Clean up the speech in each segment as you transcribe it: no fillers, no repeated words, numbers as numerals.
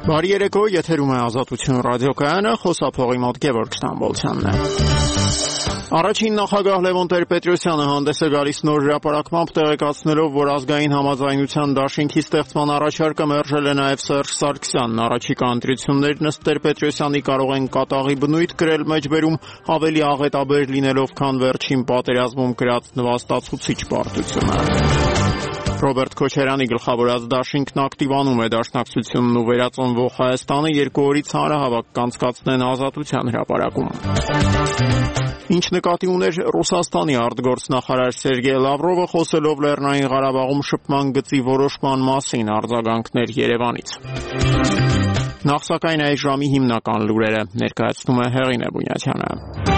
Բարի երեկո, եթերում է Ազատություն ռադիոկայանը, խոսափողի մոտ Գևորգ Ստամբոլցյանն է։ Առաջին նախագահ Լևոն Տեր-Պետրոսյանը հանդես է գալիս նոր հրապարակմամբ տեղեկացնելով, որ ազգային համաձայնության դաշինքի ստեղծման առաջարկը մերժել է նաև Սերժ Սարգսյանն։ Առաջիկա ընտրություններն ըստ Տեր-Պետրոսյանի կարող են կատաղի բնույթ կրել մեջբերում ավելի աղետաբեր լինելով, քան վերջին պատերազմում կրած նվաստացուցիչ պարտությունը։ Ռոբերտ Քոչարյանի գլխավորած դաշինքն ակտիվանում է դաշնակցությունն ու վերածնվող Հայաստանը 2 օրից հանրահավաք կանցկացնեն Ազատության հրապարակում։ Ինչ նկատի ուներ Ռուսաստանի արտգործնախարար Սերգեյ Լավրովը խոսելով Լեռնային Ղարաբաղում շփման գծի որոշման մասին, արձագանքներ Երևանից։ Նախ սակայն այս ժամի հիմնական լուրերը ներկայացնում է Հեղինե Բունյաթյանը։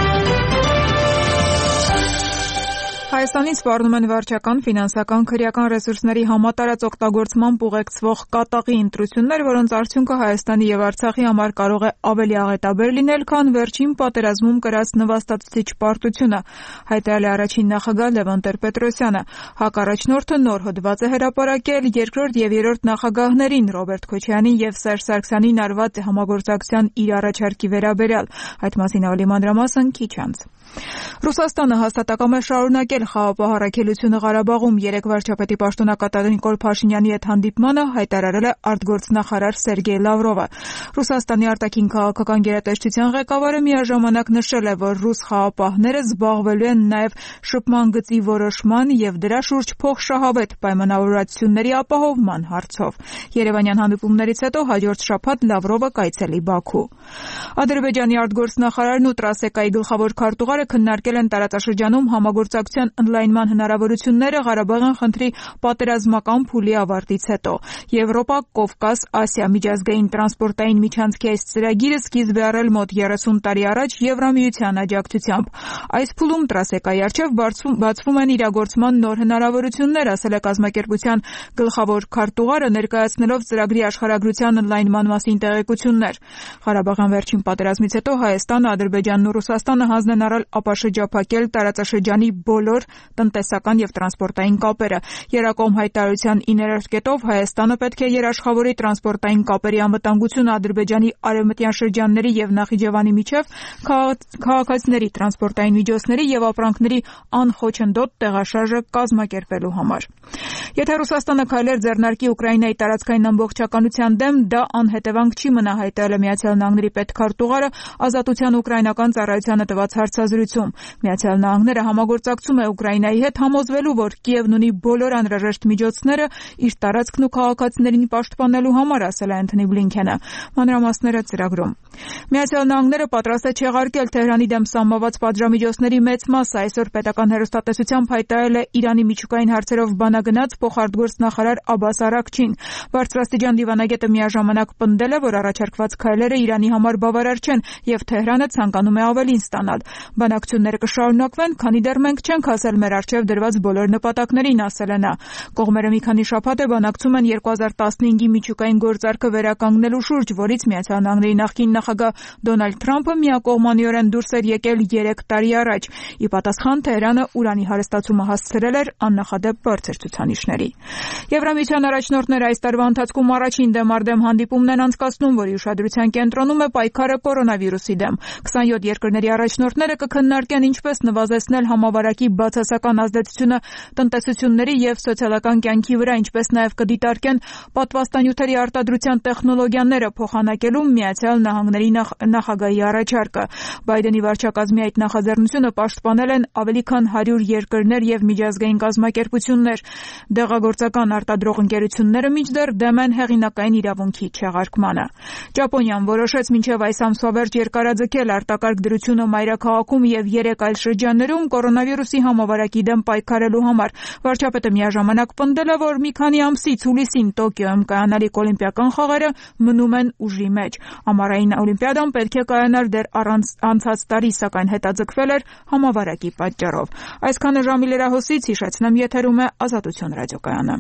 Հայաստանից սպառնում են վարչական, ֆինանսական, քրեական ռեսուրսների համատարած օգտագործմամբ ուղեկցվող կատաղի ընտրություններ, որոնց արդյունքը Հայաստանի եւ Արցախի համար կարող է ավելի աղետաբեր լինել, քան վերջին պատերազմում կրած նվաստացուցիչ պարտությունը, հայտարարել է առաջին նախագահ Լևոն Տեր-Պետրոսյանը։ Հակառաջնորդը նոր հոդված է հրապարակել երկրորդ եւ երրորդ նախագահներին Ռոբերտ Քոչարյանին եւ Սերժ Սարգսյանին արված համագործակցության իր առաջարկի վերաբերյալ։ Այդ մասին ավելի մանրամասն քիչ անց։ Ռուսաստանը հաստատակամ է շարունակել խաղաղ առաքելությունը Ղարաբաղում։ Երեկ վարչապետի պաշտոնակատար Նիկոլ Փաշինյանի հետ հանդիպմանը հայտարարել է արտգործնախարար Սերգեյ Լավրովը։ Ռուսաստանի արտաքին քաղաքական գերատեսչության ղեկավարը միաժամանակ նշել է, որ ռուս խաղապահները զբաղվելու են նաև շփման գծի որոշման եւ դրա շուրջ փոխշահավետ պայմանավորվածությունների ապահովման հարցով։ Երևանյան հանդիպումներից հետո հաջորդ շաբաթ Լավրովը կայցելի Բաքու։ Ադրբեջանի արտգործնախարարն ու Տրասեկայի գլխավոր քարտուղարը քննարկել են տարածաշրջանում համագործակցության ընդլայնման հնարավորությունները Ղարաբաղյան խնդրի պատերազմական փուլի ավարտից հետո։ Եվրոպա, Կովկաս, Ասիա միջազգային տրանսպորտային միջանցքի այս ծրագիրը սկիզբ է առել մոտ 30 տարի առաջ Եվրամիության աջակցությամբ։ Այս փուլում Տրասեկայի առջև բացվում են իրագործման նոր հնարավորություններ, ասել է կազմակերպության գլխավոր քարտուղարը, ներկայացնելով ծրագրի աշխարհագրության ընդլայնման մասին տեղեկություններ։ Ղարաբաղյան վերջին պատերազմից հետո Հայաստանը, Ադրբեջանն ու Ռուսաստանը հանձն են առել ապաշրջափակել տարածաշրջանի բոլոր տնտեսական եւ տրանսպորտային կապերը։ Երակոմ հայտարարության 9-րդ կետով Հայաստանը պետք է երաշխավորի տրանսպորտային կապերի անվտանգությունը Ադրբեջանի արևմտյան շրջանների եւ Նախիջևանի միջև քաղաքացիների, տրանսպորտային միջոցների եւ ապրանքների անխոչնդոտ տեղաշարժը կազմակերպելու համար։ Եթե Ռուսաստանը քայլեր ձեռնարկի Ուկրաինայի տարածքային ամբողջականության դեմ, դա անհետևանք չի մնա, հայտարարել է Միացյալ Նահանգների պետքարտուղարը Ազատության ուկրաինական ծառայությանը տված հարցազրույցում։ Միացյալ Նահանգները համագործակցում է Ուկրաինայի հետ, համոզվելու, որ Կիևն ունի բոլոր անհրաժեշտ միջոցները իր տարածքն ու քաղաքացիներին պաշտպանելու համար, ասել է Անթոնի Բլինքենը։ Մանրամասները ծրագրում։ Միացյալ Նահանգները պատրաստ է չեղարկել Թեհրանի դեմ սահմանված պատժամիջոցների մեծ մասը, այսօր պետական հեռուստատեսությամբ հայտարարել է Իրանի միջուկային հարցերով բանագնաց փոխարտգործնախարար Աբբաս Արաքչին։ Բարձրաստիճան դիվանագետը միաժամանակ պնդել է, որ առաջարկված քայլերը Իրանի համար բավարար չեն եւ Թեհրանը ցանկանում է ավելին ստանալ։ Բանակցությունները կշարունակվեն, քանի դեռ մենք չենք հասել մեր առջև դրված բոլոր նպատակներին, ասել է նա։ Կողմերը մի քանի շաբաթ է բանակցում են 2015-ի միջուկային գործարքը վերականգնելու շուրջ, որից Միացյալ Նահանգների նախկին նախագահ Դոնալդ Թրամփը միակողմանիորեն դուրս էր եկել 3 տարի առաջ։ Ի պատասխան Թեհրանը ուրանի հարստացումը հասցրել էր աննախադեպ բարձր ցուցանիշների։ Եվրամիության առաջնորդները այս տարվա ընթացքում առաջին դեմարդեմ հանդիպումն են անցկացնում, որի ուշադրության կենտրոնում է պայքարը կորոնավիրուսի դեմ։ 27 երկրների առաջնորդները կքննարկեն ինչպես նվազեցնել համավարակի բացասական ազդեցությունը տնտեսությունների եւ սոցիալական կյանքի վրա, ինչպես նաեւ կդիտարկեն պատվաստանյութերի արտադրության տեխնոլոգիաները փոխանակելու Միացյալ Նահանգների նախագահի առաջարկը։ Բայդենի վարչակազմի այդ նախաձեռնությունը պաշտպանել են ավելի քան 100 երկրներ եւ միջազգային կազմակերպություններ։ Դեղագործական արտադրող ընկերությունները մինչդեռ դեմ են հեղինակային իրավունքի չեղարկմանը։ Ճապոնիան որոշեց մինչև այս ամսվա վերջ երկարաձգել արտակարգ դրությունը մայրաքաղաքում եւ 3 այլ շրջաններում կորոնավիրուսի համավարակի դեմ պայքարելու համար։ Վարչապետը միաժամանակ պնդել է, որ մի քանի ամսից հուլիսին Տոկիոյում կայանալիք օլիմպիական խաղերը մնում են ուժի մեջ։ Ամառային օլիմպիադան պետք է կայանար դեռ անցած տարի, սակայն հետաձգվել էր համավարակի պատճառով։ Այսքանը ժամի լրահոսից, հիշեցնեմ, եթերում է Ազատություն ռադիոկայանը։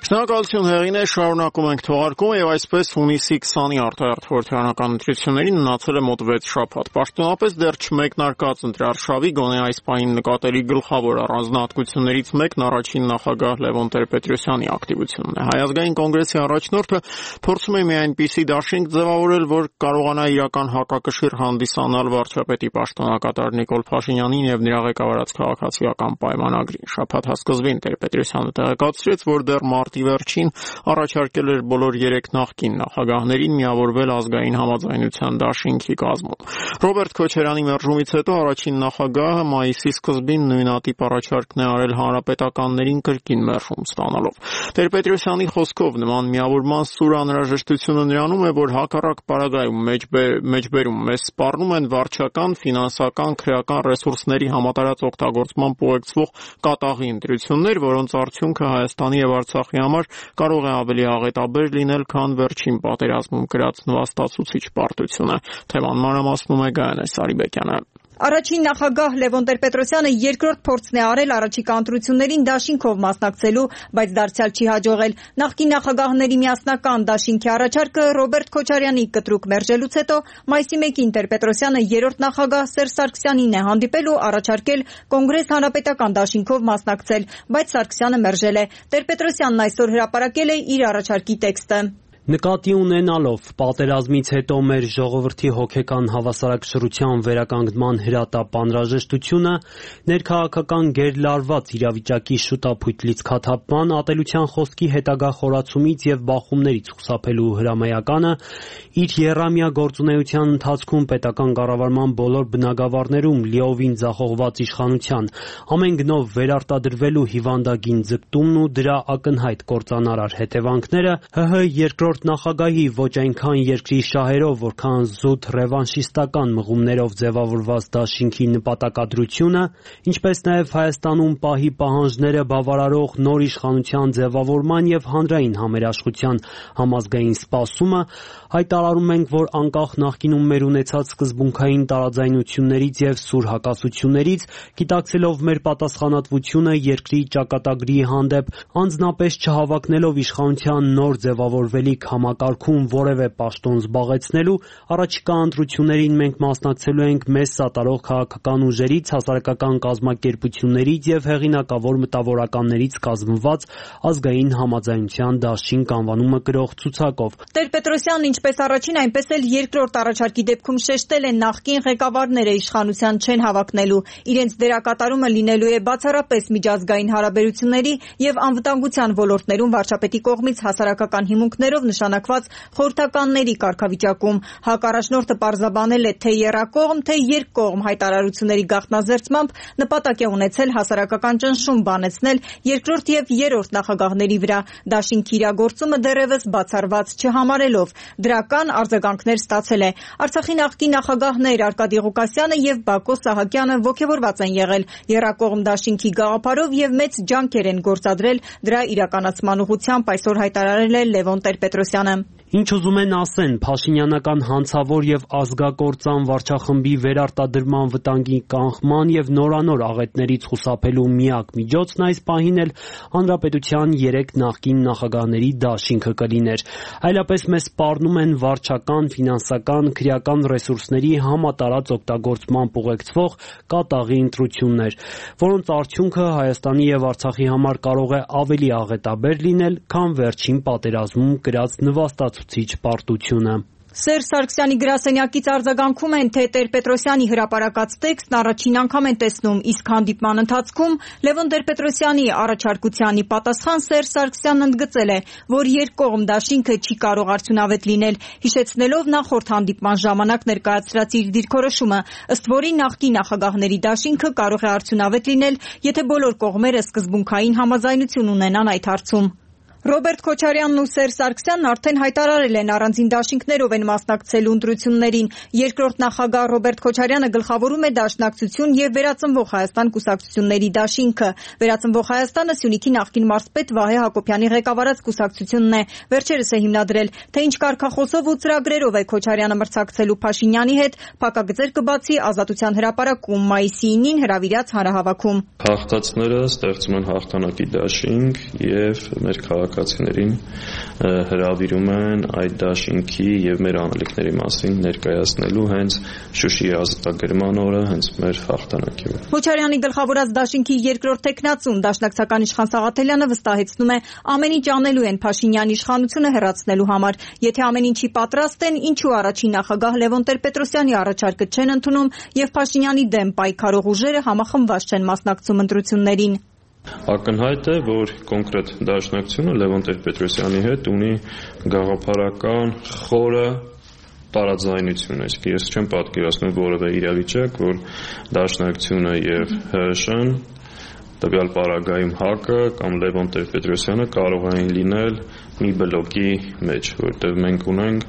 Շնորհակալություն հեղինե, շարունակում ենք թողարկումը եւ այսպես հունիսի 20-ի արտահերթ խորհրդարանական ընտրություններին մնացել է մոտ 6 շաբաթ։ Պաշտոնապես դեռ չմեկնարկած ընտրարշավի գոնե այս պահին նկատելի գլխավոր առանձնահատկություններից մեկն առաջին նախագահ Լևոն Տեր-Պետրոսյանի ակտիվությունն է։ Հայ ազգային կոնգրեսի առաջնորդը փորձում է մի այնպիսի դաշինք ձևավորել, որ կարողանա իրական հակակշիռ հանդիսանալ վարչապետի պաշտոնակատար Նիկոլ Փաշինյանին եւ նրա ղեկավարած քաղաքացիական պայմանագրին։ Շաբաթ հասկզբին Տեր-Պետրոսյանը տեղեկացրեց, որ դեռ մարտի վերջին առաջարկել էր բոլոր 3 նախկին նախագահներին միավորվել ազգային համաձայնության դաշինքի կազմում։ Ռոբերտ Քոչարյանի մերժումից հետո առաջին նախագահը մայիսի սկզբին նույնատիպ առաջարկն է արել հանրապետականներին կրկին մերժում ստանալով։ Տեր-Պետրոսյանի խոսքով նման միավորման սուր անհրաժեշտությունը նրանում է, որ հակառակ պարագայում մեջբերում մեզ սպառնում են վարչական, ֆինանսական, քրեական ռեսուրսների համատարած օգտագործմամբ ուղեկցվող կատաղի ընտրություններ, որոնց արդյունքը Հայաստանի եւ Արցախի համար կարող է ավելի աղետաբեր լինել, քան վերջին պատերազմում կրած նվաստացուցիչ պարտությունը։ Թեման մանրամասնում է Գայանե Սարիբեկյանը։ Առաջին նախագահ Լևոն Տեր-Պետրոսյանը երկրորդ փորձն է արել առաջիկա ընտրություններին դաշինքով մասնակցելու, բայց դարձյալ չի հաջողել։ Նախկին նախագահների միասնական դաշինքի առաջարկը Ռոբերտ Քոչարյանի կտրուկ մերժելուց հետո մայիսի 1-ին Տեր-Պետրոսյանը երրորդ նախագահ Սերժ Սարգսյանին է հանդիպել ու առաջարկել Կոնգրես հանրապետական դաշինքով մասնակցել, բայց Սարգսյանը մերժել է։ Տեր-Պետրոսյանն այսօր հրապարակել է իր առաջարկի տեքստը։ Նկատի ունենալով պատերազմից հետո մեր ժողովրդի հոգեկան հավասարակշռության վերականգնման հրատապ անհրաժեշտությունը, ներքաղաքական գերլարված իրավիճակի շուտափույթ լիցքաթափման, ատելության խոսքի հետագա խորացումից եւ բախումներից խուսափելու հրամայականը, իր եռամյա գործունեության ընթացքում պետական կառավարման բոլոր բնագավառներում լիովին ձախողված իշխանության, ամեն գնով վերարտադրվելու հիվանդագին ձգտումն ու դրա ակնհայտ կործանարար հետևանքները, ՀՀ երկրորդ նախագահի ոչ այնքան երկրի շահերով, որքան զուտ ռևանշիստական մղումներով ձևավորված դաշինքի նպատակադրությունը, ինչպես նաև Հայաստանում պահի պահանջները բավարարող նոր իշխանության ձևավորման եւ հանրային համերաշխության համազգային սպասումը, հայտարարում ենք, որ անկախ նախկինում մեր ունեցած սկզբունքային տարաձայնություններից եւ սուր հակասություններից, գիտակցելով մեր պատասխանատվությունը երկրի ճակատագրի հանդեպ, անձնապես չհավակնելով իշխանության նոր ձևավորվելիք համակարգում որևէ պաշտոն զբաղեցնելու, առաջիկա ընտրություններին մենք մասնակցելու ենք մեզ սատարող քաղաքական ուժերից, հասարակական կազմակերպություններից եւ հեղինակավոր մտավորականներից կազմված ազգային համաձայնության դաշինք անվանումը կրող ցուցակով։ Տեր-Պետրոսյանն ինչպես առաջին, այնպես էլ երկրորդ առաջարկի դեպքում շեշտել են նախկին ղեկավարները իշխանության չեն հավակնելու, իրենց դերակատարումը լինելու է բացառապես միջազգային հարաբերությունների եւ անվտանգության ոլորտներում վարչապետի կողմից հասարակական հիմունքներով նշանակված խորհրդականների կարգավիճակում։ Հակառաջնորդը պարզաբանել է, թե եռակողմ, թե երկկողմ հայտարարությունների գաղտնազերծմամբ նպատակ է ունեցել հասարակական ճնշում բանեցնել երկրորդ եւ երրորդ նախագահների վրա, դաշինքի իրագործումը դեռևս բացառված չհամարելով։ Դրական արձագանքներ ստացել է։ Արցախի նախկին նախագահներ Արկադի Ղուկասյանը եւ Բակո Սահակյանը ոգևորված են եղել եռակողմ դաշինքի գաղափարով եւ մեծ ջանքեր են գործադրել դրա իրականացման ուղղությամբ, այսօր հայտարարել է Լևոն Տեր-Պետրոսյանը։ Ինչ ուզում են ասեն, Փաշինյանական հանցավոր եւ ազգակործան վարչախմբի վերարտադրման վտանգի կանխման եւ նորանոր աղետներից խուսափելու միակ միջոցն այս պահին էլ հանրապետության 3 նախկին նախագահների դաշինքը կլիներ։ Այլապես մեզ սպառնում են վարչական, ֆինանսական, քրեական ռեսուրսների համատարած օգտագործմամբ ուղեկցվող կատաղի ընտրություններ, որոնց արդյունքը Հայաստանի եւ Արցախի համար կարող է ավելի աղետաբեր լինել, քան վերջին պատերազմում կրած նվաստացուցիչ պարտությունը։ Սերժ Սարգսյանի գրասենյակից արձագանքում են, թե Տեր-Պետրոսյանի հրապարակած տեքստն առաջին անգամ են տեսնում, իսկ հանդիպման ընթացքում Լևոն Տեր-Պետրոսյանի առաջարկությանի պատասխան Սերժ Սարգսյանն ընդգծել է, որ երկկողմ դաշինքը չի կարող արդյունավետ լինել, հիշեցնելով նախորդ հանդիպման ժամանակ ներկայացրած իր դիրքորոշումը, ըստ որի նախկին նախագահների դաշինքը կարող է արդյունավետ լինել, եթե բոլոր կողմերը սկզբունքային համաձայնություն ունենան այդ հարցում։ Ռոբերտ Քոչարյանն ու Սերժ Սարգսյանն արդեն հայտարարել են առանձին դաշինքներով են մասնակցելու ընտրություններին։ Երկրորդ նախագահ Ռոբերտ Քոչարյանը գլխավորում է Դաշնակցություն եւ Վերածնվող Հայաստան կուսակցությունների դաշինքը։ Վերածնվող Հայաստանը Սյունիքի նախկին մարզպետ Վահե Հակոբյանի ղեկավարած կուսակցությունն է, վերջերս է հիմնադրել, թե ինչ կարգախոսով ու ծրագրերով է Քոչարյանը մրցակցելու Փաշինյանի հետ, փակագծեր կբացի Ազատության հրապարակում մայիսի 9-ին հրավիրած հանրահավաքում։ Հաղթածները ստեղծում են հաղթանակի դաշինք եւ մեր քաղաքացիներին հրավիրում են այդ դաշինքի եւ մեր անելիքների մասին ներկայացնելու հենց Շուշիի ազատագրման օրը, հենց մեր հաղթանակի օրը։ Քոչարյանի գլխավորած դաշինքի երկրորդ տեքնացուն Դաշնակցական իշխան Սաղաթելյանը վստահեցնում է, ամեն ինչ անելու են Փաշինյանի իշխանությունը հեռացնելու համար։ Եթե ամեն ինչի պատրաստ են, ինչու առաջին նախագահ Լևոն Տեր-Պետրոսյանի առաջարկը չեն ընդունում եւ Փաշինյանի դեմ պայքարող ուժերը համախմբված չեն մասնակցում ընտրություններին։ Ակնհայտ է, որ կոնկրետ դաշնակցությունը Լևոն Տեր-Պետրոսյանի հետ ունի գաղափարական խորը տարաձայնություն, այսինքն ես չեմ պատկերացնում որևէ իրավիճակ, որ դաշնակցությունը եւ ՀՀՇ-ն տվյալ պարագայում ՀԱԿ-ը կամ Լևոն Տեր-Պետրոսյանը կարող են լինել մի բլոկի մեջ, որտեղ մենք ունենք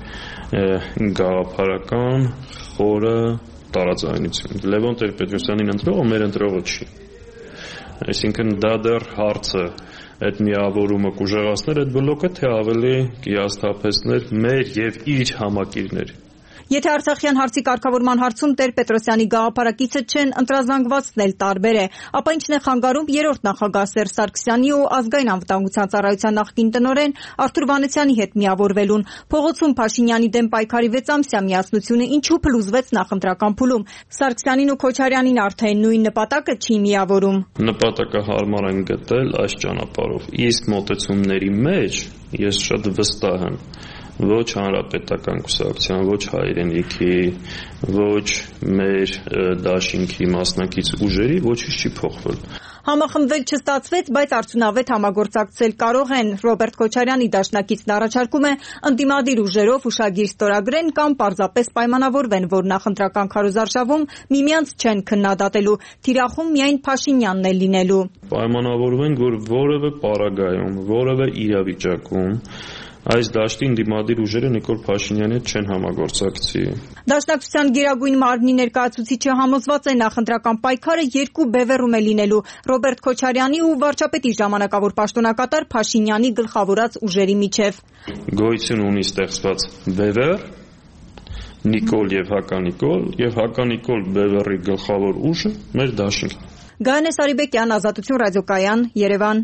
գաղափարական խորը տարաձայնություն։ Լևոն Տեր-Պետրոսյանին ընտրողը մեր ընտրողը չի։ Այսինքն դա դեռ հարցը այդ միավորումը կուժեղացներ այդ բլոկը, թե ավելի կհիասթափեցներ մեր եւ իր համակիրներ։ Եթե Արցախյան հարցի կարգավորման հարցում Տեր-Պետրոսյանի գաղափարակիցը չեն ընտրազանգվածն էլ տարբեր է, ապա ինչն է խանգարում երրորդ նախագահ Սերժ Սարգսյանի ու ազգային անվտանգության ծառայության նախկին տնօրեն Արթուր Վանեցյանի հետ միավորվելուն։ Փողոցում Փաշինյանի դեմ պայքարի 6-ամսյա միասնությունը ինչու փլուզվեց նախընտրական փուլում։ Սարգսյանին ու Քոչարյանին արդեն նույն նպատակը չի միավորում։ Նպատակը հարմար են գտել այս ճանապարհով։ Իսկ մոտեցումների մեջ ես շատ վստահ եմ, ոչ հանրապետական կուսակցության, ոչ հայրենիքի, ոչ մեր դաշինքի մասնակից ուժերի ոչինչ չի փոխվել։ Համախմբվել չստացվեց, բայց արդյունավետ համագործակցել կարող են։ Ռոբերտ Քոչարյանի դաշնակիցն առաջարկում է ընդդիմադիր ուժերով ուշագիր ստորագրեն կամ պարզապես պայմանավորվեն, որ նախընտրական քարոզարշավում միմյանց չեն քննադատելու, թիրախում միայն Փաշինյանն է լինելու։ Պայմանավորվենք, որ որևէ պարագայում, որևէ իրավիճակում այս դաշտի ընդդիմադիր ուժերը Նիկոլ Փաշինյանի հետ չեն համագործակցի։ Դաշնակցության գերագույն մարմնի ներկայացուցիչը համոզված է նախընտրական պայքարը երկու բևեռում է լինելու՝ Ռոբերտ Քոչարյանի ու վարչապետի ժամանակավոր պաշտոնակատար Փաշինյանի գլխավորած ուժերի միջև։ Գոյություն ունի ստեղծված բևեռ Նիկոլ եւ Հականիկոլ բևեռի գլխավոր ուժը մեր դաշինքն։ Գայանե Սարիբեկյան, Ազատություն ռադիոկայան, Երևան։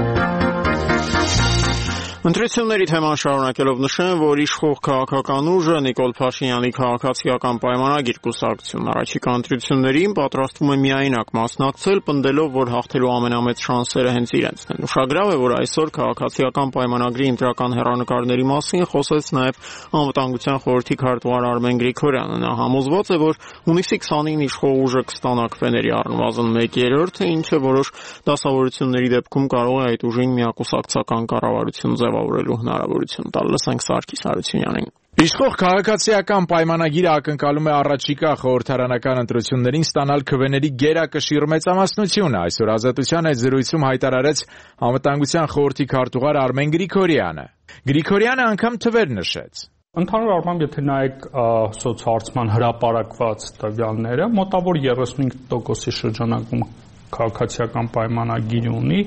Ընտրությունների թեման շարունակելով նշեմ, որ իշխող քաղաքական ուժը Նիկոլ Փաշինյանի քաղաքացիական պայմանագիր կուսակցությունն առաջիկա ընտրություններին պատրաստվում է միայնակ մասնակցել, պնդելով, որ հաղթելու ամենամեծ շանսերը հենց իրենցն են։ Ուշագրավ է, որ այսօր քաղաքացիական պայմանագրի ընտրական հեռանկարների մասին խոսեց նաև Անվտանգության խորհրդի քարտուղար Արմեն Գրիգորյանը։ Նա համոզված է, որ հունիսի 29-ին իշխող ուժը կստանա քվեների առնվազն 1/3, ինչը որոշ դասավորությունների դեպքում կարող է այդ ուժին միակուսակցական կառավարություն ձևավորելու հնարավորություն տալ։ Լսենք Սարգիս Հարությունյանին։ Իշխող քաղաքացիական պայմանագիրը ակնկալում է առաջիկա խորհրդարանական ընտրություններին ստանալ քվեների գերակշիռ մեծամասնությունը։ Այսօր Ազատության այդ զրույցում հայտարարեց Անվտանգության խորհրդի քարտուղար Արմեն Գրիգորյանը։ Գրիգորյանը անգամ թվեր նշեց։ Ընդհանուր առմամբ, եթե նայեք սոցհարցման հրապարակված տվյալները, մոտավոր 35%-ի շրջանակում քաղաքացիական պայմանագիր ունի,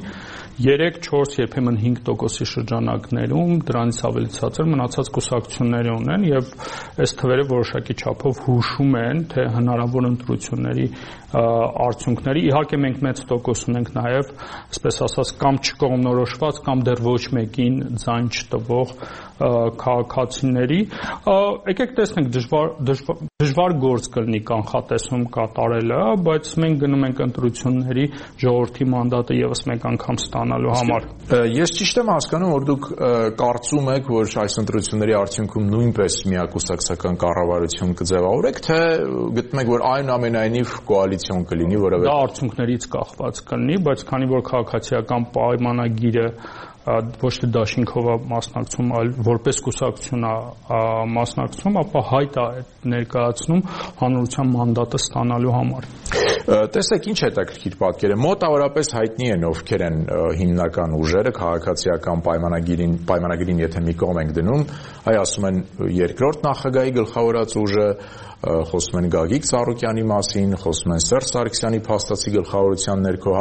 3-4, երբեմն 5%-ի շրջանակներում դրանից ավելի ցածր մնացած կուսակցությունները ունեն եւ այս թվերը որոշակի չափով հուշում են, թե հնարավոր ընտրությունների արդյունքների։ Իհարկե մենք մեծ տոկոս ունենք նաեւ, այսպես ասած, կամ չկողմնորոշված, կամ դեռ ոչ մեկին ձայն չտվող քաղաքացիների։ Եկեք տեսնենք, դժվար գործ կլինի կանխատեսում կատարելը, բայց մենք գնում ենք ընտրությունների ժողովրդի մանդատը եւս մեկ անգամ ստանալու համար։ Ես ճիշտ եմ հասկանում, որ դուք կարծում եք, որ այս ընտրությունների արդյունքում նույնպես միակուսակցական կառավարություն կձևավորեք, թե գտնում եք, որ այնուամենայնիվ կոալիցիոն կլինի որևէ։ Դա արդյունքներից կախված կլինի, բայց քանի որ քաղաքացիական պայմանագիրը ոչ թե դաշինքով է մասնակցում, այլ որպես կուսակցություն է մասնակցում, ապա հայտ է ներկայացնում հանրության մանդատը ստանալու համար։ Տեսեք, ինչ հետաքրքիր պատկեր է։ Մոտավորապես հայտնի են ովքեր են հիմնական ուժերը քաղաքացիական պայմանագիրին, եթե մի կողմ ենք դնում, այ ասում են երկրորդ նախագահի գլխավորած ուժը, խոսում են Գագիկ Ծառուկյանի մասին, խոսում են Սերժ Սարգսյանի փաստացի գլխավորության ներքո,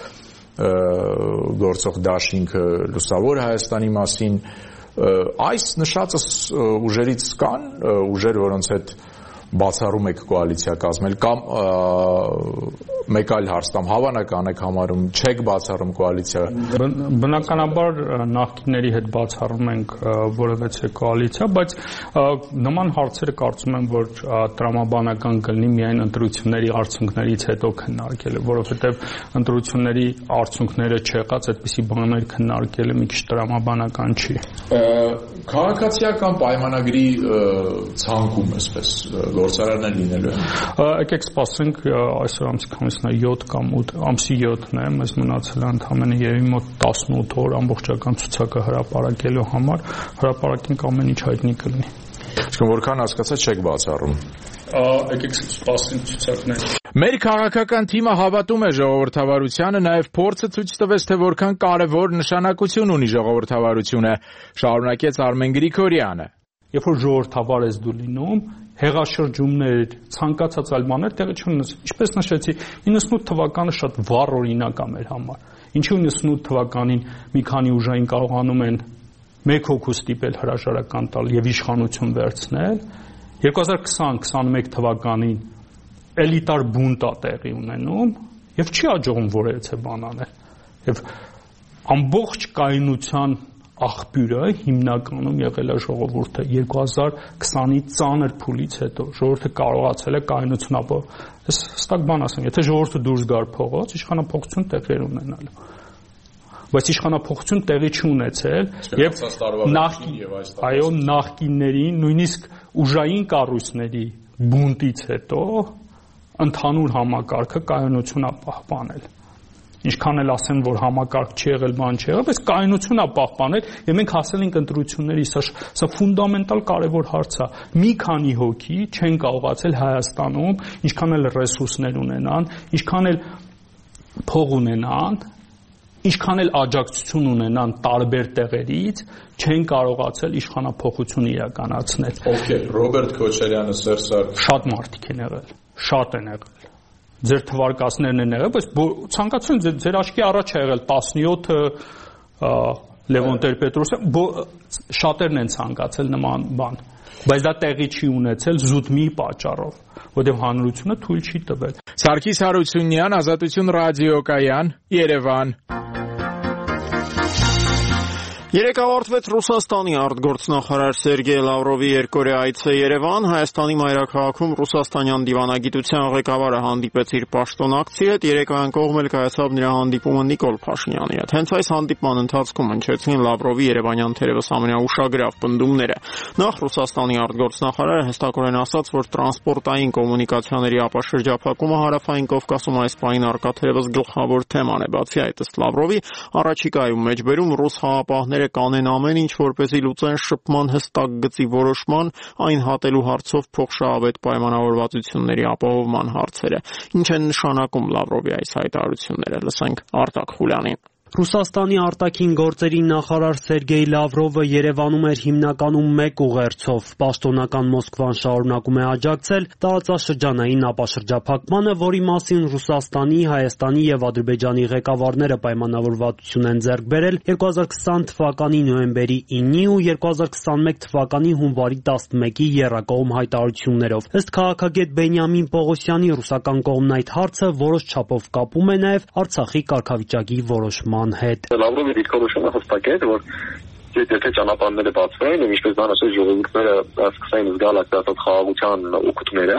գործող դաշինքը Լուսավոր Հայաստանի մասին։ Այս նշածը ուժերից կան ուժեր, որոնց հետ բացառում եք կոալիցիա կազմել կամ մեկ այլ հարց տամ հավանական եք համարում չեք բացառում կոալիցիա բնականաբար նախկինների հետ բացառում ենք որևէ կոալիցիա բայց նման հարցերը կարծում եմ որ տրամաբանական կլինի միայն ընտրությունների արդյունքներից հետո քննարկելը որովհետև ընտրությունների արդյունքները չեղած այդպիսի բաներ քննարկելը մի քիչ տրամաբանական չի քաղաքացիական պայմանագրի ցանկում այսպես գործարաններ լինելու են եկեք սպասենք այսօր ամսի 7 կամ 8 ամսի 7-ն է մեզ մնացել է ընդամենը երևի մոտ 18 օր ամբողջական ցուցակը հրապարակելու համար հրապարակենք ամեն ինչ հայտնի կլինի Իսկ որքան հասկացա չեք բացառում եկեք սպասենք ցուցակներ Մեր քաղաքական թիմը հավատում է ժողովրդավարությանը, նաև փորձը ցույց տվեց, թե որքան կարևոր նշանակություն ունի ժողովրդավարությունը, շարունակեց Արմեն Գրիգորյանը։ Երբ որ ժողովրդավար ես դու լինում, հեղաշրջումներ, ցանկացած այլ բաներ տեղի չունեն։ Ինչպես նշեցի, 98 թվականը շատ վառ օրինակ է մեր համար։ Ինչու 98 թվականին մի քանի ուժային կարողանում են մեկ հոգու ստիպել հրաժարական տալ եւ իշխանություն վերցնել, 2020-21 թվականին էլիտար բունտ է տեղի ունենում եւ չի աջողում որևէ բան անել։ Եվ ամբողջ կայունության աղբյուրը հիմնականում եղել է ժողովուրդը 2020-ի ծանր փուլից հետո ժողովուրդը կարողացել է կայունություն ապահովել։ Ես հստակ բան ասեմ, եթե ժողովուրդը դուրս գար փողոց, իշխանապողություն տեղի ունենալու։ Բայց իշխանապողություն տեղի չունեցել եւ նախկիններին նույնիսկ ուժային կառույցների բունտից հետո ընդհանուր համակարգը կայունություն է պահպանել։ Ինչքան էլ ասեն, որ համակարգ չի եղել, բան չի եղել, բայց կայունություն է պահպանել եւ մենք հասել ենք ընտրությունների, սա ֆունդամենտալ կարևոր հարց է։ Մի քանի հոգի չեն կարողացել Հայաստանում, ինչքան էլ ռեսուրսներ ունենան, ինչքան էլ փող ունենան, ինչքան էլ աջակցություն ունենան տարբեր տեղերից, չեն կարողացել իշխանափոխություն իրականացնել։ Ովքեր Ռոբերտ Քոչարյանը, Սերժ Սարգսյանը շատ մարդիկ են եղել, շատ են եղել։ Ձեր թվարկածներն են եղել, բայց ցանկացություն ձեր աչքի առաջ է եղել 17-ը Լևոն Տեր-Պետրոսյան, շատերն են ցանկացել նման բան, բայց դա տեղի չի ունեցել զուտ մի պատճառով, որտեղ հանրությունը թույլ չի տվել։ Սարգիս Հարությունյան, Ազատություն ռադիոկայան, Երևան։ Երեկ ավարտվեց Ռուսաստանի արտգործնախարար Սերգեյ Լավրովի երկօրյա այցը Երևան, Հայաստանի մայրաքաղաքում ռուսաստանյան դիվանագիտության ղեկավարը հանդիպեց իր պաշտոնակցի հետ, երեկոյան կողմ էլ կայացավ նրա հանդիպումը Նիկոլ Փաշինյանի հետ։ Հենց այս հանդիպման ընթացքում հնչեցին Լավրովի երևանյան թերևս ամենաուշագրավ պնդումները։ Նախ Ռուսաստանի արտգործնախարարը հստակորեն ասաց, որ տրանսպորտային կոմունիկացիաների ապաշրջափակումը Հարավային Կովկասում այս պահին առկա թերևս գլխավոր թեման է։ Բացի այդ, ըստ Լավրովի, առաջիկայում մեջբերում ռուս խաղապահները կանեն ամեն ինչ, որպեսզի լուծեն շփման հստակ գծի որոշման, այն հատելու հարցով փոխշահավետ պայմանավորվածությունների ապահովման հարցերը։ Ինչ են նշանակում Լավրովի այս հայտարարությունները, լսենք Արտակ Խուլյանին։ Ռուսաստանի արտաքին գործերի նախարար Սերգեյ Լավրովը Երևանում էր հիմնականում մեկ ուղերձով։ Պաշտոնական Մոսկվան շարունակում է աջակցել տարածաշրջանային ապաշրջափակմանը, որի մասին Ռուսաստանի, Հայաստանի եւ Ադրբեջանի ղեկավարները պայմանավորվածություն են ձեռք բերել 2020 թվականի նոյեմբերի 9-ի ու 2021 թվականի հունվարի 11-ի եռակողմ հայտարարություններով։ Ըստ քաղաքագետ Բենյամին Պողոսյանի ռուսական կողմն այդ հարցը որոշ չափով կապում է նաեւ Արցախի կարգավիճակի որոշման հետ։ Լավրովի դիրքորոշումը հստակ է, որ եթե ճանապարհները բացվեն, եւ ինչպես նա ասել, ժողովուրդները սկսեն զգալ այդ խաղաղության օգուտները,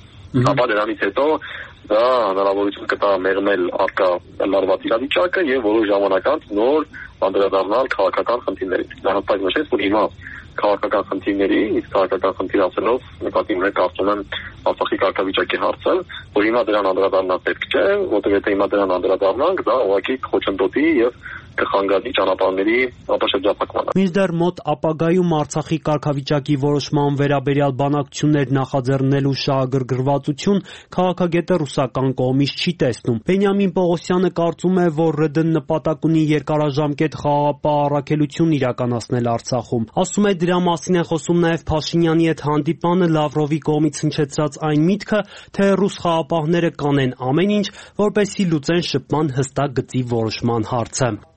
ապա դրանից հետո դա հնարավորություն կտա մեղմել առկա լարված իրավիճակը եւ որոշ ժամանակ անց նոր անդրադառնալ քաղաքական խնդիրներին։ Դա հստակ նշեց, որ հիմա քաղաքական խնդիրների, իսկ քաղաքական խնդիր ասելով նկատի ունենք կարծում եմ Արցախի կարգավիճակի հարցը, որ հիմա դրան անդրադառնալ պետք չէ, որտեղ եթե հիմա դրան անդրադառնանք, դա ուղղակի խոչընդոտի եւ կխանգարի ճանապարհների ապաշրջափակմանը։ Մինչդեռ մոտ ապագայում Արցախի կարգավիճակի որոշման վերաբերյալ բանակցություններ նախաձեռնելու շահագրգռվածություն քաղաքագետը ռուսական կողմից չի տեսնում։ Բենյամին Պողոսյանը կարծում է, որ ՌԴ նպատակ ունի երկարաժամկետ խաղաղապահ առաքելություն իրականացնել Արցախում։ Ասում է, դրա մասին է խոսում նաև Փաշինյանի հետ հանդիպանը Լավրովի կողմից հնչեցրած այն միտքը, թե ռուս խաղապահները կանեն ամեն ինչ, որպեսզի լուծեն շփման հստակ գծի որոշման հարցը։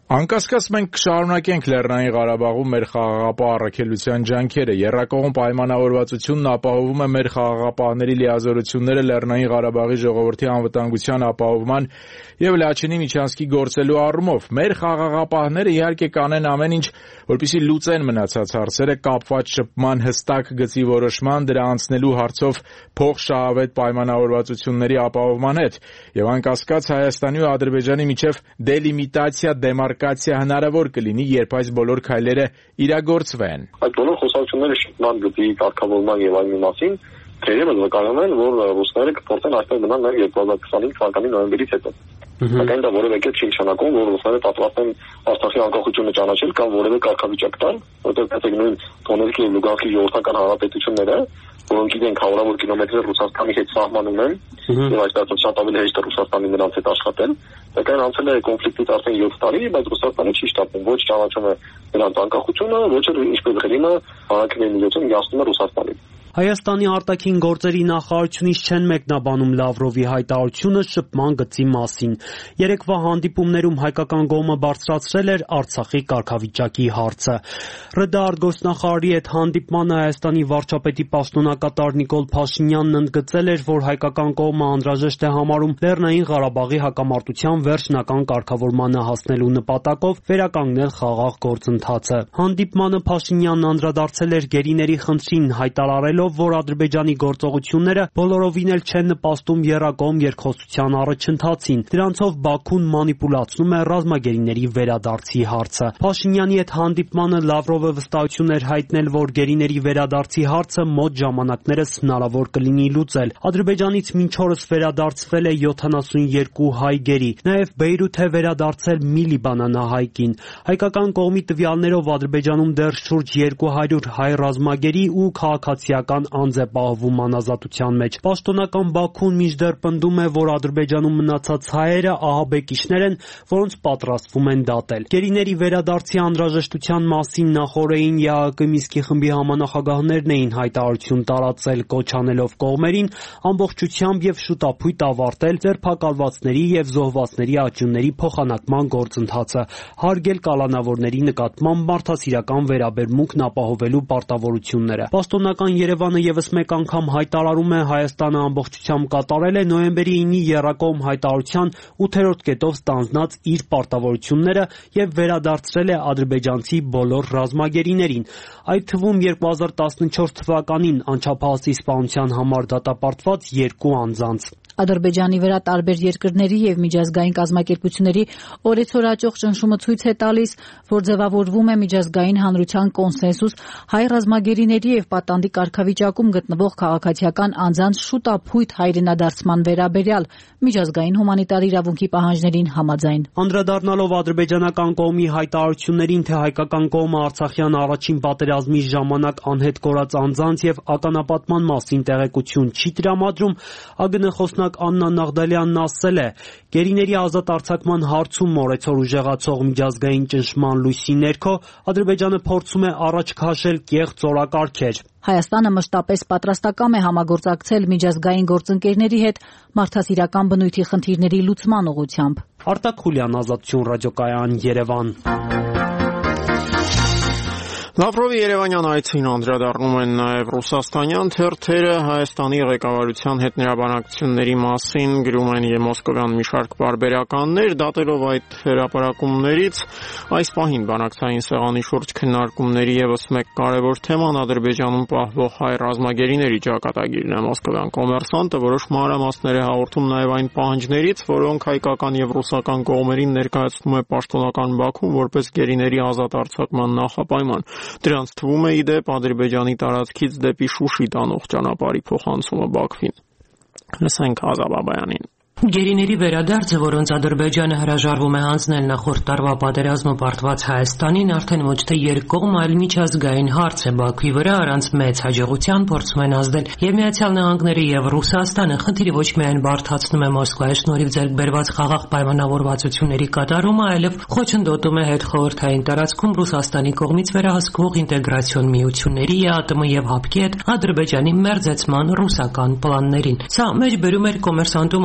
Անկասկած մենք կշարունակենք Լեռնային Ղարաբաղում մեր խաղաղապահ առաքելության ջանքերը։ Եռակողմ պայմանավորվածությունն ապահովում է մեր խաղաղապահների լիազորությունները Լեռնային Ղարաբաղի ժողովրդի անվտանգության ապահովման եւ Լաչինի միջանցքի գործելու առումով։ Մեր խաղաղապահները իհարկե կանեն ամեն ինչ, որպեսզի լուծեն մնացած հարցերը կապված շփման հստակ գծի որոշման, դրա անցնելու հարցով փոխշահավետ պայմանավորվածությունների ապահովման հետ եւ անկասկած Հայաստանի ու Ադրբեջանի միջև դելիմիտացիա հնարավոր կլինի, երբ այս բոլոր քայլերը իրագործվեն։ Այդ բոլոր խոսակցությունները շփման գծի կարգավորման եւ այլնի մասին թերևս վկայում են, որ ռուսները կփորձեն այստեղ մնալ նաեւ 2025 թվականի նոյեմբերից հետո։ Սակայն դա որևէ կերպ չի նշանակում, որ ռուսները պատրաստ են Արցախի անկախությունը ճանաչել կամ որևէ կարգավիճակ տալ, որտեղ դեպի նույն Դոնեցկի եւ Լուգանսկի ժողովրդական հանրապետությունները, որոնք իրենք հարյուրավոր կիլոմետրեր Ռուսաստանի հետ սահմանում են, եւ այստեղ շատ ավելի հեշտ է Ռուսաստանի նրանց հետ աշխատել, սակայն անցել է կոնֆլիկտից արդեն 7 տարի, բայց Ռուսաստանը չի շտապում, ոչ ճանաչում է նրանց անկախությունը, ոչ էլ ինչպես Ղրիմը հանրաքվեի միջոցով միացնում է Ռուսաստանին։ Հայաստանի արտաքին գործերի նախարարությունից չեն մեկնաբանում Լավրովի հայտարարությունը շփման գծի մասին։ Երեկվա հանդիպումներում հայկական կողմը բարձրացրել էր Արցախի կարգավիճակի հարցը։ ՌԴ արտգործնախարարի հետ հանդիպմանը Հայաստանի վարչապետի պաշտոնակատար Նիկոլ Փաշինյանն ընդգծել էր, որ հայկական կողմը անհրաժեշտ է համարում Լեռնային Ղարաբաղի հակամարտության վերջնական կարգավորմանը հասնելու նպատակով վերականգնել խաղաղ գործընթացը։ Հանդիպմանը Փաշինյանն անդրադարձել էր գերիների խնդրին, հայտարարելով, որ Ադրբեջանի գործողությունները բոլորովին էլ չեն նպաստում եռակողմ երկխոսության առաջընթացին։ Դրանցով Բաքուն մանիպուլացնում է ռազմագերիների վերադարձի հարցը։ Փաշինյանի հետ հանդիպմանը Լավրովը վստահություն էր հայտնել, որ գերիների վերադարձի հարցը մոտ ժամանակներս հնարավոր կլինի լուծել։ Ադրբեջանից մինչ օրս վերադարձվել է 72 հայ գերի։ Նաև Բեյրութ է վերադարձել մի լիբանանահայ կին։ Հայկական կողմի տվյալներով Ադրբեջանում դեռ շուրջ 200 հայ ռազմագերի ու քաղաքացիական անձ է պահվում անազատության մեջ։ Պաշտոնական Բաքուն մինչդեռ պնդում է, որ Ադրբեջանում մնացած հայերը ահաբեկիչներ են, որոնց պատրաստվում են դատել։ Գերիների վերադարձի անհրաժեշտության մասին նախօրեին ԵԱՀԿ Մինսկի խմբի համանախագահներն էին հայտարարություն տարածել, կոչ անելով կողմերին ամբողջությամբ եւ շուտապույտ ավարտել ձերբակալվածների եւ զոհվածների աճյունների փոխանակման գործընթացը, հարգել կալանավորների նկատմամբ մարդասիրական վերաբերմունքն ապահովելու պարտավորությունները։ Պաշտոնական Երևանը եւս մեկ անգամ հայտարարում է Հայաստանը ամբողջությամբ կատարել է նոյեմբերի 9-ի եռակողմ հայտարարության 8-րդ կետով ստանձնած իր պարտավորությունները եւ վերադարձրել է ադրբեջանցի բոլոր ռազմագերիներին, այդ թվում 2014 թվականին անչափահասի սպանության համար դատապարտված 2 անձանց։ Ադրբեջանի վրա տարբեր երկրների եւ միջազգային կազմակերպությունների օրեցօր աճող ճնշումը ցույց է տալիս, որ ձևավորվում է միջազգային հանրության կոնսենսուս հայ ռազմագերիների եւ պատանդի կարգավիճակում գտնվող քաղաքացիական անձանց շուտապույտ հայրենադարձման վերաբերյալ միջազգային հումանիտար իրավունքի պահանջներին համաձայն։ Անդրադառնալով ադրբեջանական կողմի հայտարարություններին, թե հայկական կողմը Արցախյան առաջին պատերազմի ժամանակ անհետ կորած անձանց եւ ականապատման մասին տեղեկություն չի տրամադրում, ԱԳՆ խոսնակ Աննա Նաղդալյանն ասել է. «Գերիների ազատ արձակման հարցում օրեցօր ուժեղացող միջազգային ճնշման լույսի ներքո Ադրբեջանը փորձում է առաջ քաշել կեղծ օրակարգեր»։ Հայաստանը մշտապես պատրաստակամ է համագործակցել միջազգային գործընկերների հետ մարդասիրական բնույթի խնդիրների լուծման ուղղությամբ։ Արտակ Խուլյան, Ազատություն ռադիոկայան, Երևան։ Լավրովի Երևանյան այցին անդրադառնում են նաև ռուսաստանյան թերթերը Հայաստանի ղեկավարության հետ նրաբանակցությունների մասին գրում են Մոսկովյան մի շարք պարբերականներ, դատելով այդ հրապարակումներից այս պահին բանակցային սեղանի շուրջ քննարկումների ևս մեկ կարևոր թեման Ադրբեջանում պահվող հայ ռազմագերիների ճակատագիրն է։ Մոսկովյան կոմերսանտը որոշ մանրամասներ է հաղորդում նաև այն պահանջներից, որոնք հայկական եւ ռուսական կողմերին ներկայացնում է պաշտոնական Բաքուն որպես գերիների ազատ արձակման նախապայման։ Դրանց թվում է ի դեպ Ադրբեջանի տարածքից դեպի Շուշի տանող ճանապարհի փոխանցումը Բաքվին։ Լսենք Ազա Բաբայանին։ Գերիների վերադարձը, որոնց Ադրբեջանը հրաժարվում է հանձնել նախորդ տարվա պատերազմը պարտված Հայաստանին, արդեն ոչ թե երկկողմ, այլ միջազգային հարց է Բաքվի վրա, առանց մեծ հաջողության փորձում են ազդել եւ Միացյալ Նահանգները եւ Ռուսաստանը։ Խնդիրը ոչ միայն բարդացնում է Մոսկվայի շնորհիվ ձեռք բերված խաղաղ պայմանավորվածությունների կատարումը, այլև խոչընդոտում է հետխորհրդային տարածքում Ռուսաստանի կողմից վերահսկվող ինտեգրացիոն միությունների, ԵԱՏՄ եւ ՀԱՊԿ-ի հետ Ադրբեջանի մերձեցման ռուսական պլաններին։ Սա մեջբերում էր կոմերսանտում այսօր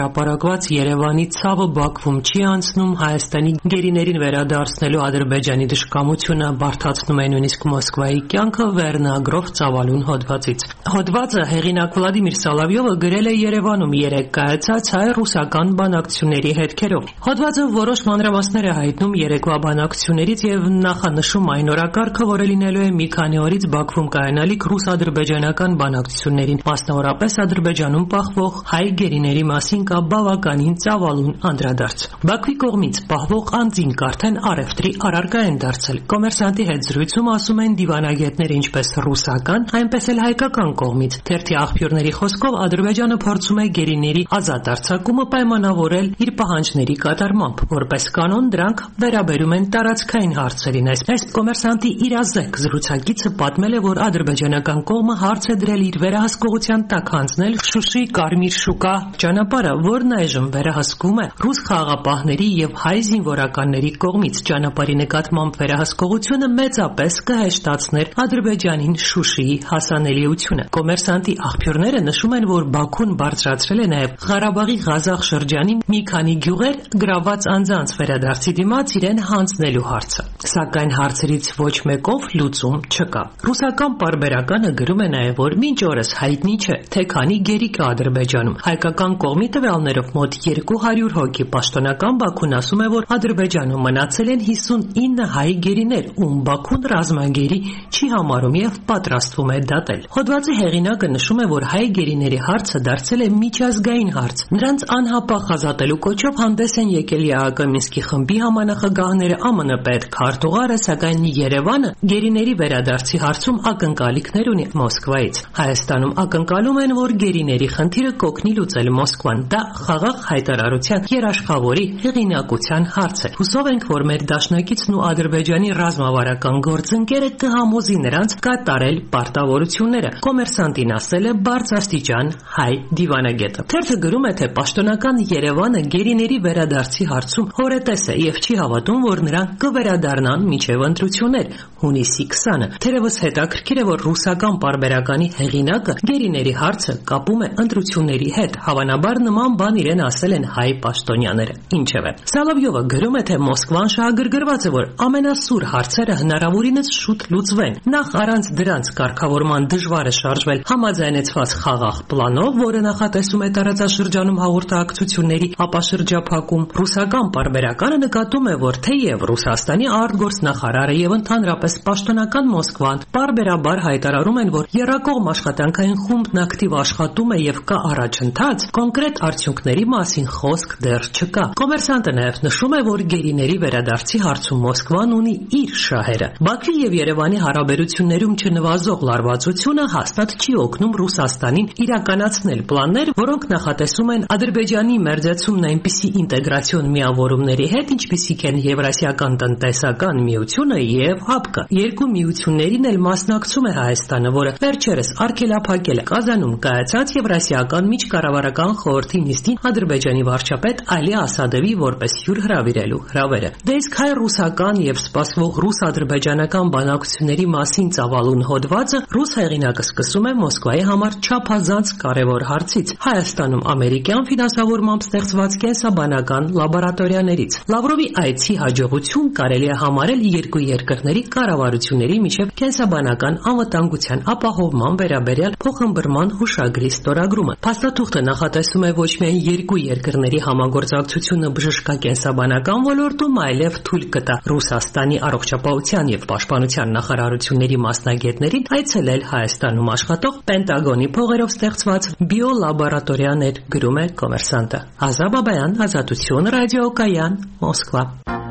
հրապարակված Երևանի ցավը Բաքվում չի անցնում, Հայաստանի գերիներին վերադարձնելու Ադրբեջանի դժկամությունը բարդացնում է նույնիսկ Մոսկվայի կյանքը վերնագրով ծավալուն հոդվածից։ Հոդվածը հեղինակ Վլադիմիր Սոլովյովը գրել է Երևանում 3 կայացած հայ-ռուսական բանակցությունների հետքերով։ Հոդվածը որոշ մանրամասներ է հայտնում երեկվա բանակցություններից եւ նախանշում այն օրակարգը, որը լինելու է մի քանի օրից Բաքվում կայանալիք ռուս-ադրբեջանական բանակցություններին, մասնավորապես Ադրբեջանում պահվող հայ գերիների մասին կա բավականին ծավալուն անդրադարձ։ Բաքվի կողմից պահվող անձինք արդեն առևտրի առարկա են դարձել։ Կոմերսանտի հետ զրույցում ասում են դիվանագետները ինչպես ռուսական, այնպես էլ հայկական կողմից։ Թերթի աղբյուրների խոսքով Ադրբեջանը փորձում է գերիների ազատ արձակումը պայմանավորել իր պահանջների կատարմամբ։ Որպես կանոն դրանք վերաբերում են տարածքային հարցերին։ Այսպես Կոմերսանտի իրազեկ զրուցակիցը պատմել է, որ ադրբեջանական կողմը հարց է դրել իր վերահսկողության տակ հանձնել Շուշի Կարմիր շուկա ճանապարհը, որն այժմ վերահսկվում է ռուս խաղաղապահների եւ հայ զինվորականների կողմից։ Ճանապարհի նկատմամբ վերահսկողությունը մեծապես կհեշտացներ Ադրբեջանին Շուշիի հասանելիությունը։ Կոմերսանտի աղբյուրները նշում են, որ Բաքուն բարձրացրել է նաեւ Ղարաբաղի Ղազախ շրջանի մի քանի գյուղեր գրաված անձանց վերադարձի դիմաց իրեն հանձնելու հարցը։ Սակայն հարցերից ոչ մեկով լուծում չկա։ Ռուսական պարբերականը գրում է նաեւ, որ մինչ օրս հայտնի չէ, թե քանի գերի կա Ադրբեջանում։ Հայկական կողմի տվյալներով մոտ 200 հոգի, պաշտոնական Բաքուն ասում է, որ Ադրբեջանում մնացել են 59 հայ գերիներ, ում Բաքուն ռազմագերի չի համարում եւ պատրաստվում է դատել։ Հոդվածի հեղինակը նշում է, որ հայ գերիների հարցը դարձել է միջազգային հարց։ Նրանց անհապաղ ազատելու կոչով հանդես են եկել ԵԱՀԿ Մինսկի խմբի համանախագահները, ԱՄՆ պետքարտուղարը, սակայն Երևանը գերիների վերադարձի հարցում ակնկալիքներ ունի Մոսկվայից։ Հայաստանում ակնկալում են, որ գերիների խնդիրը կօգնի լուծել Մոսկվան։ Դա խաղաղ հայտարարության երաշխավորի հեղինակության հարց է։ Հուսով ենք, որ մեր դաշնակիցն ու Ադրբեջանի ռազմավարական գործընկերը կհամոզի նրանց կատարել պարտավորությունները։ Կոմերսանտին ասել է բարձրաստիճան հայ դիվանագետը։ Թերթը գրում է, թե պաշտոնական Երևանը գերիների վերադարձի հարցում հորետես է եւ չի հավատում, որ նրանք կվերադառնան մինչեւ ընտրություններ հունիսի 20-ը։ Թերևս հետաքրքիր է, որ ռուսական պարբերականի հեղինակը գերիների հարցը կապում է ընտրությունների հետ։ Հավանաբար նման բան իրեն ասել են հայ պաշտոնյաները։ Ինչևէ, Սալովյովը գրում է, թե Մոսկվան շահագրգռված է, որ ամենասուր հարցերը հնարավորինս շուտ լուծվեն։ Նախ առանց դրանց կարգավորման դժվար է շարժվել համաձայնեցված խաղաղ պլանով, որը նախատեսում է տարածաշրջանում հաղորդակցությունների ապաշրջափակում։ Ռուսական պարբերականը նկատում է, որ թեև Ռուսաստանի արտգործնախարարը եւ ընդհանրապես պաշտոնական Մոսկվան պարբերաբար հայտարարում են, որ եռակողմ աշխատանքային խումբն ակտիվ աշխատում է եւ կա առաջընթաց, կոնկրետ արդյունքների մասին խոսք դեռ չկա։ Կոմերսանտը նաեւ նշում է, որ գերիների վերադարձի հարցում Մոսկվան ունի իր շահերը։ Բաքվի եւ Երևանի հարաբերություններում չնվազող լարվածությունը հաստատ չի օգնում Ռուսաստանին իրականացնել պլաններ, որոնք նախատեսում են Ադրբեջանի մերձեցումն այնպիսի ինտեգրացիոն միավորումների հետ, ինչպիսիք են Եվրասիական տնտեսական միությունը եւ ՀԱՊԿ։ Երկու միություններին էլ մասնակցում է Հայաստանը, որը վերջերս արգելափակել է Կազանում կայացած Եվրասիական միջկառավարական խորհրդի նիստին Ադրբեջանի վարչապետ Ալի Ասադովի որպես հյուր հրավիրելու հրավերը։ Դե իսկ հայ-ռուսական եւ սպասվող ռուս-ադրբեջանական բանակցությունների մասին ծավալուն հոդվածը ռուս հեղինակը սկսում է Մոսկվայի համար չափազանց կարևոր հարցից՝ Հայաստանում ամերիկյան ֆինանսավորմամբ ստեղծված կենսաբանական լաբորատորիաներից։ Լավրովի այցի հաջողություն կարելի է համարել երկու երկրների կառավարությունների միջև կենսաբանական անվտանգության ապահովման վերաբերյալ փոխհմբռնման հուշագրի ստորագրումը։ Փաստաթուղթը նախատեսում է ոչ միայն երկու երկրների համագործակցությունը բժշկակենսաբանական ոլորտում, այլև թույլ կտա Ռուսաստանի առողջապահության եւ պաշտպանության նախարարությունների մասնագետներին այցելել Հայաստանում աշխատող Պենտագոնի փողերով ստեղծված բիոլաբորատորիաներ, գրում է Կոմերսանտը։ Ազա Բաբայան, Ազատություն, ռադիոկայան, Մոսկվա։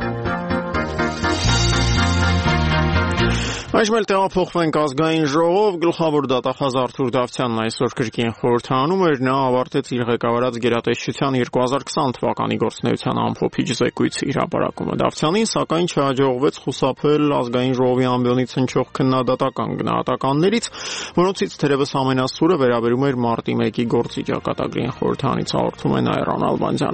Այժմ էլ տեղափոխվենք ազգային ժողով, գլխավոր դատախազ Արթուր Դավթյանն այսօր քրկին խորհրդանում էր, նա ավարտեց իր ղեկավարած գերատեսչության 2020 թվականի գործունեության ամփոփիչ զեկույցի հրապարակումը։ Դավթյանին սակայն չհաջողվեց խուսափել ազգային ժողովի ամբիոնից հնչող քննադատական գնահատականներից, որոնցից թերևս ամենասուրը վերաբերում էր մարտի 1-ի գործի ճակատագրին։ Խորհրդանից հաղորդում է Նայիրան Ալբանդյանը։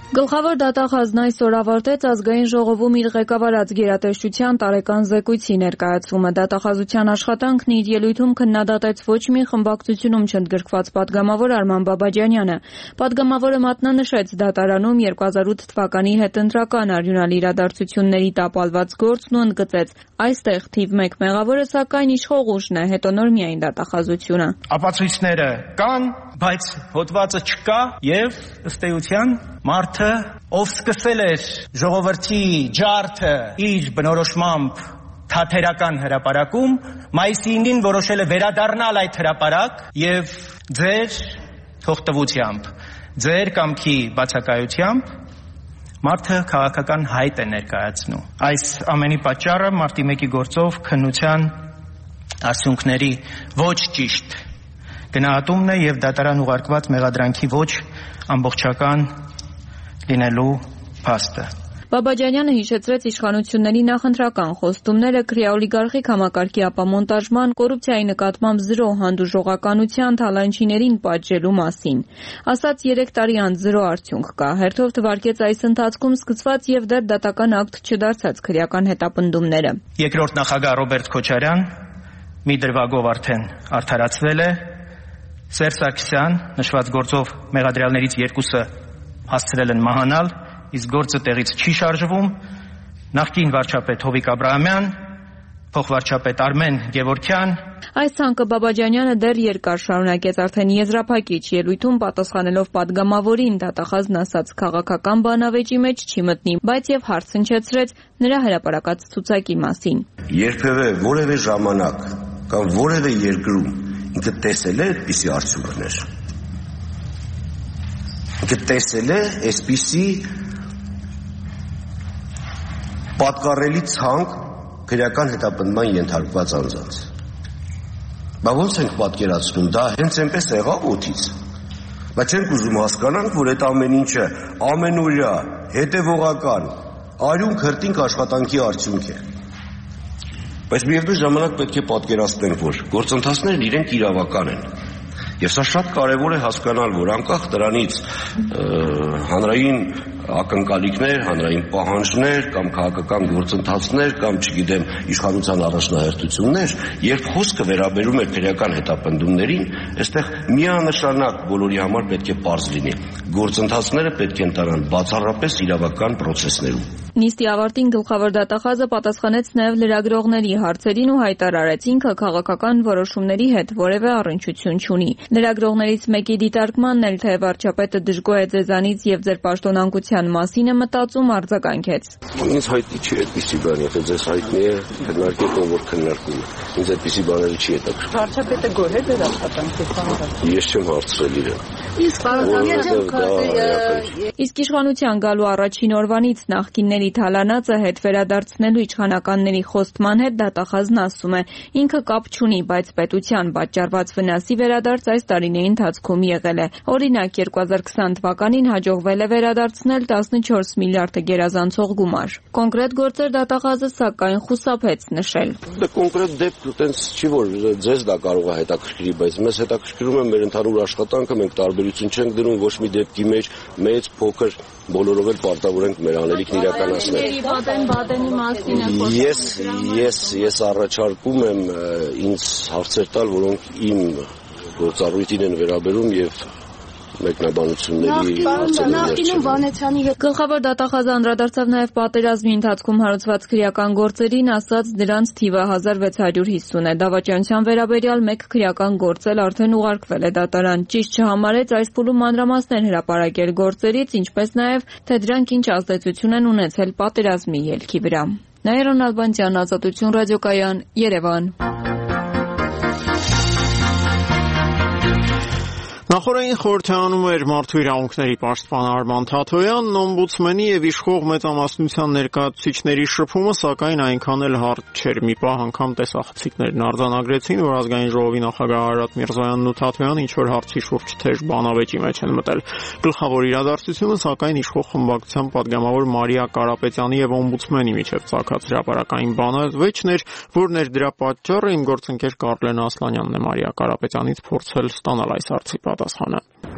Գլխավոր դատախազն այսօր ավարտեց ազգային ժողովում իր ղեկավարած գերատեսչության տարեկան զեկույցի ներկայացումը։ Դատախազության աշխատանքն իր ելույթում քննադատեց ոչ մի խմբակցությունում չընդգրկված պատգամավոր Արման Բաբաջանյանը։ Պատգամավորը մատնանշեց դատարանում 2008 թվականի հետընտրական արյունալի իրադարձությունների տապալված գործն ու ընդգծեց. այստեղ թիվ 1 մեղավորը սակայն իշխող ուժն է, հետո նոր միայն դատախազությունը։ Ապացույցները կան, բայց հոդվածը չկա եւ ըստ էության մարդը, ով սկսել էր ժողովրդի ջարդը իր բնորոշմամբ թաթերական հրապարակում, մայիսի 9-ին որոշել է վերադառնալ այդ հրապարակ եւ ձեր թողտվությամբ, ձեր կամքի բացակայությամբ մարդը քաղաքական հայտ է ներկայացնում։ Այս ամենի պատճառը մարտի 1-ի գործով քննության արդյունքների ոչ ճիշտ գնահատումն է եւ դատարան ուղարկված մեղադրանքի ոչ ամբողջական լինելու փաստը։ Բաբաջանյանը հիշեցրեց իշխանությունների նախընտրական խոստումները քրեաօլիգարխիկ համակարգի ապամոնտաժման, կոռուպցիայի նկատմամբ զրո հանդուրժողականության, թալանչիներին պատժելու մասին։ Ասաց 3 տարի անց զրո արդյունք կա։ Հերթով թվարկեց այս ընթացքում սկսված եւ դեռ դատական ակտ չդարձած քրեական հետապնդումները։ Երկրորդ նախագահ Ռոբերտ Քոչարյան մի դրվագով արդեն արդարացվել է։ Սերժ Սարգսյան նշված գործով մեղադրյալներից 2-ը հասցրել են մահանալ, իսկ գործը տեղից չի շարժվում։ Նախկին վարչապետ Հովիկ Աբրահամյան, փոխվարչապետ Արմեն Գևորգյան։ Այս ցանկը Բաբաջանյանը դեռ երկար շարունակեց արդեն եզրափակիչ ելույթում պատասխանելով պատգամավորին, դատախազն ասաց քաղաքական բանավեճի մեջ չի մտնի, բայց եւ հարց հնչեցրեց նրա հրապարակած ցուցակի մասին։ Երբևէ որևէ ժամանակ կամ որևէ երկրում ինքը տեսել է այդպիսի արդյունքներ։ Ինքը տեսել է այսպիսի պատկառելի ցանկ քրեական հետապնդման ենթարկված անձանց։ Բա ո՞նց ենք պատկերացնում, դա հենց այնպես եղավ օդից։ Բայց չենք ուզում հասկանանք, որ այդ ամեն ինչը ամենօրյա, հետևողական, արյուն քրտինք աշխատանքի արդյունք է։ Բայց միևնույն ժամանակ պետք է պատկերացնենք, որ գործընթացներն իրենք իրավական են։ Եվ սա շատ կարևոր է հասկանալ, որ անկախ դրանից հանրային ակնկալիքներ, հանրային պահանջներ կամ քաղաքական գործընթացներ կամ չգիտեմ իշխանության առաջնահերթություններ, երբ խոսքը վերաբերում է քրեական հետապնդումներին, այստեղ միանշանակ բոլորի համար պետք է պարզ լինի։ Գործընթացները պետք է ընթանան բացառապես իրավական պրոցեսներում։ Նիստի ավարտին գլխավոր դատախազը պատասխանեց նաև լրագրողների հարցերին ու հայտարարեց ինքը քաղաքական որոշումների հետ որևէ առնչություն չունի։ Լրագրողներից մեկի դիտարկմանն էլ թե վարչապետը դժգոհ է ձեզանից եւ ձեր պաշտոնանկության մասին է մտածում, արձագանքեց։ Ինձ հայտնի չի այդպիսի բան, եթե ձեզ հայտնի է, քննարկեք ով որ քննարկում է։ Ինձ այդպիսի բաները չի հետաքրքրում։ Վարչապետը գոհ է ձեր աշխատանքից հանրային։ Ես չեմ հարցրել իրեն։ Իսկ իշխանության գալու առաջին օրվանից նախկինների թալանածը հետ վերադարձնելու իշխանականների խոստման հետ դատախազն ասում է ինքը կապ չունի, բայց պետության պատճառված վնասի վերադարձ այս տարիների ընթացքում եղել է։ Օրինակ 2020 թվականին հաջողվել է վերադարձնել 14 միլիարդ գերազանցող գումար։ Կոնկրետ գործեր դատախազը սակայն խուսափեց նշել։ Դա կոնկրետ դեպք տենց չի, որ ձեզ դա կարող է հետաքրքրի, բայց մեզ հետաքրքրում է մեր ընդհանուր աշխատանքը, մենք տարբերություն չենք դնում ոչ մի դեպքի մեջ, մեծ, փոքր, բոլորով էլ պարտավոր ենք մեր անելիքն իրականացնել։ Ես առաջարկում եմ ինձ հարցեր տալ, որոնք իմ գործառույթին են վերաբերում եւ մեկնաբանությունների Գլխավոր դատախազը անդրադարձավ նաև պատերազմի ընթացքում հարուցված քրեական գործերին, ասաց դրանց թիվը 1650 է։ Դավաճանության վերաբերյալ մեկ քրեական գործ էլ արդեն ուղարկվել է դատարան։ Ճիշտ չհամարեց այս փուլում մանրամասներ հրապարակել գործերից, ինչպես նաև թե դրանք ինչ ազդեցություն են ունեցել պատերազմի ելքի վրա։ Նաիրա Նալբանդյան, Ազատություն ռադիոկայան, Երևան։ Նախորդին խորհրդանում էր մարդու իրավունքների պաշտպան Արման Թաթոյանն, օմբուդսմենի եւ իշխող մեծամասնության ներկայացուցիչների շփումը, սակայն այնքան էլ հարթ չէր։ Մի պահ անգամ տեսախցիկներն արձանագրեցին, որ ազգային ժողովի նախագահ Արարատ Միրզոյանն ու Թաթոյանը ինչ-որ հարցի շուրջ թեժ բանավեճի մեջ են մտել։ Գլխավոր իրադարձությունը, սակայն իշխող խմբակցության պատգամավոր Մարիա Կարապետյանի եւ օմբուդսմենի միջև ցակած հրապարակային բանավեճն էր, որն էր դրա պատճառը։ Իմ գործընկեր Կարլեն Ասլանյանն է Մարիա Կարապետյանից փորձել ստանալ այս հարցի պատասխանը։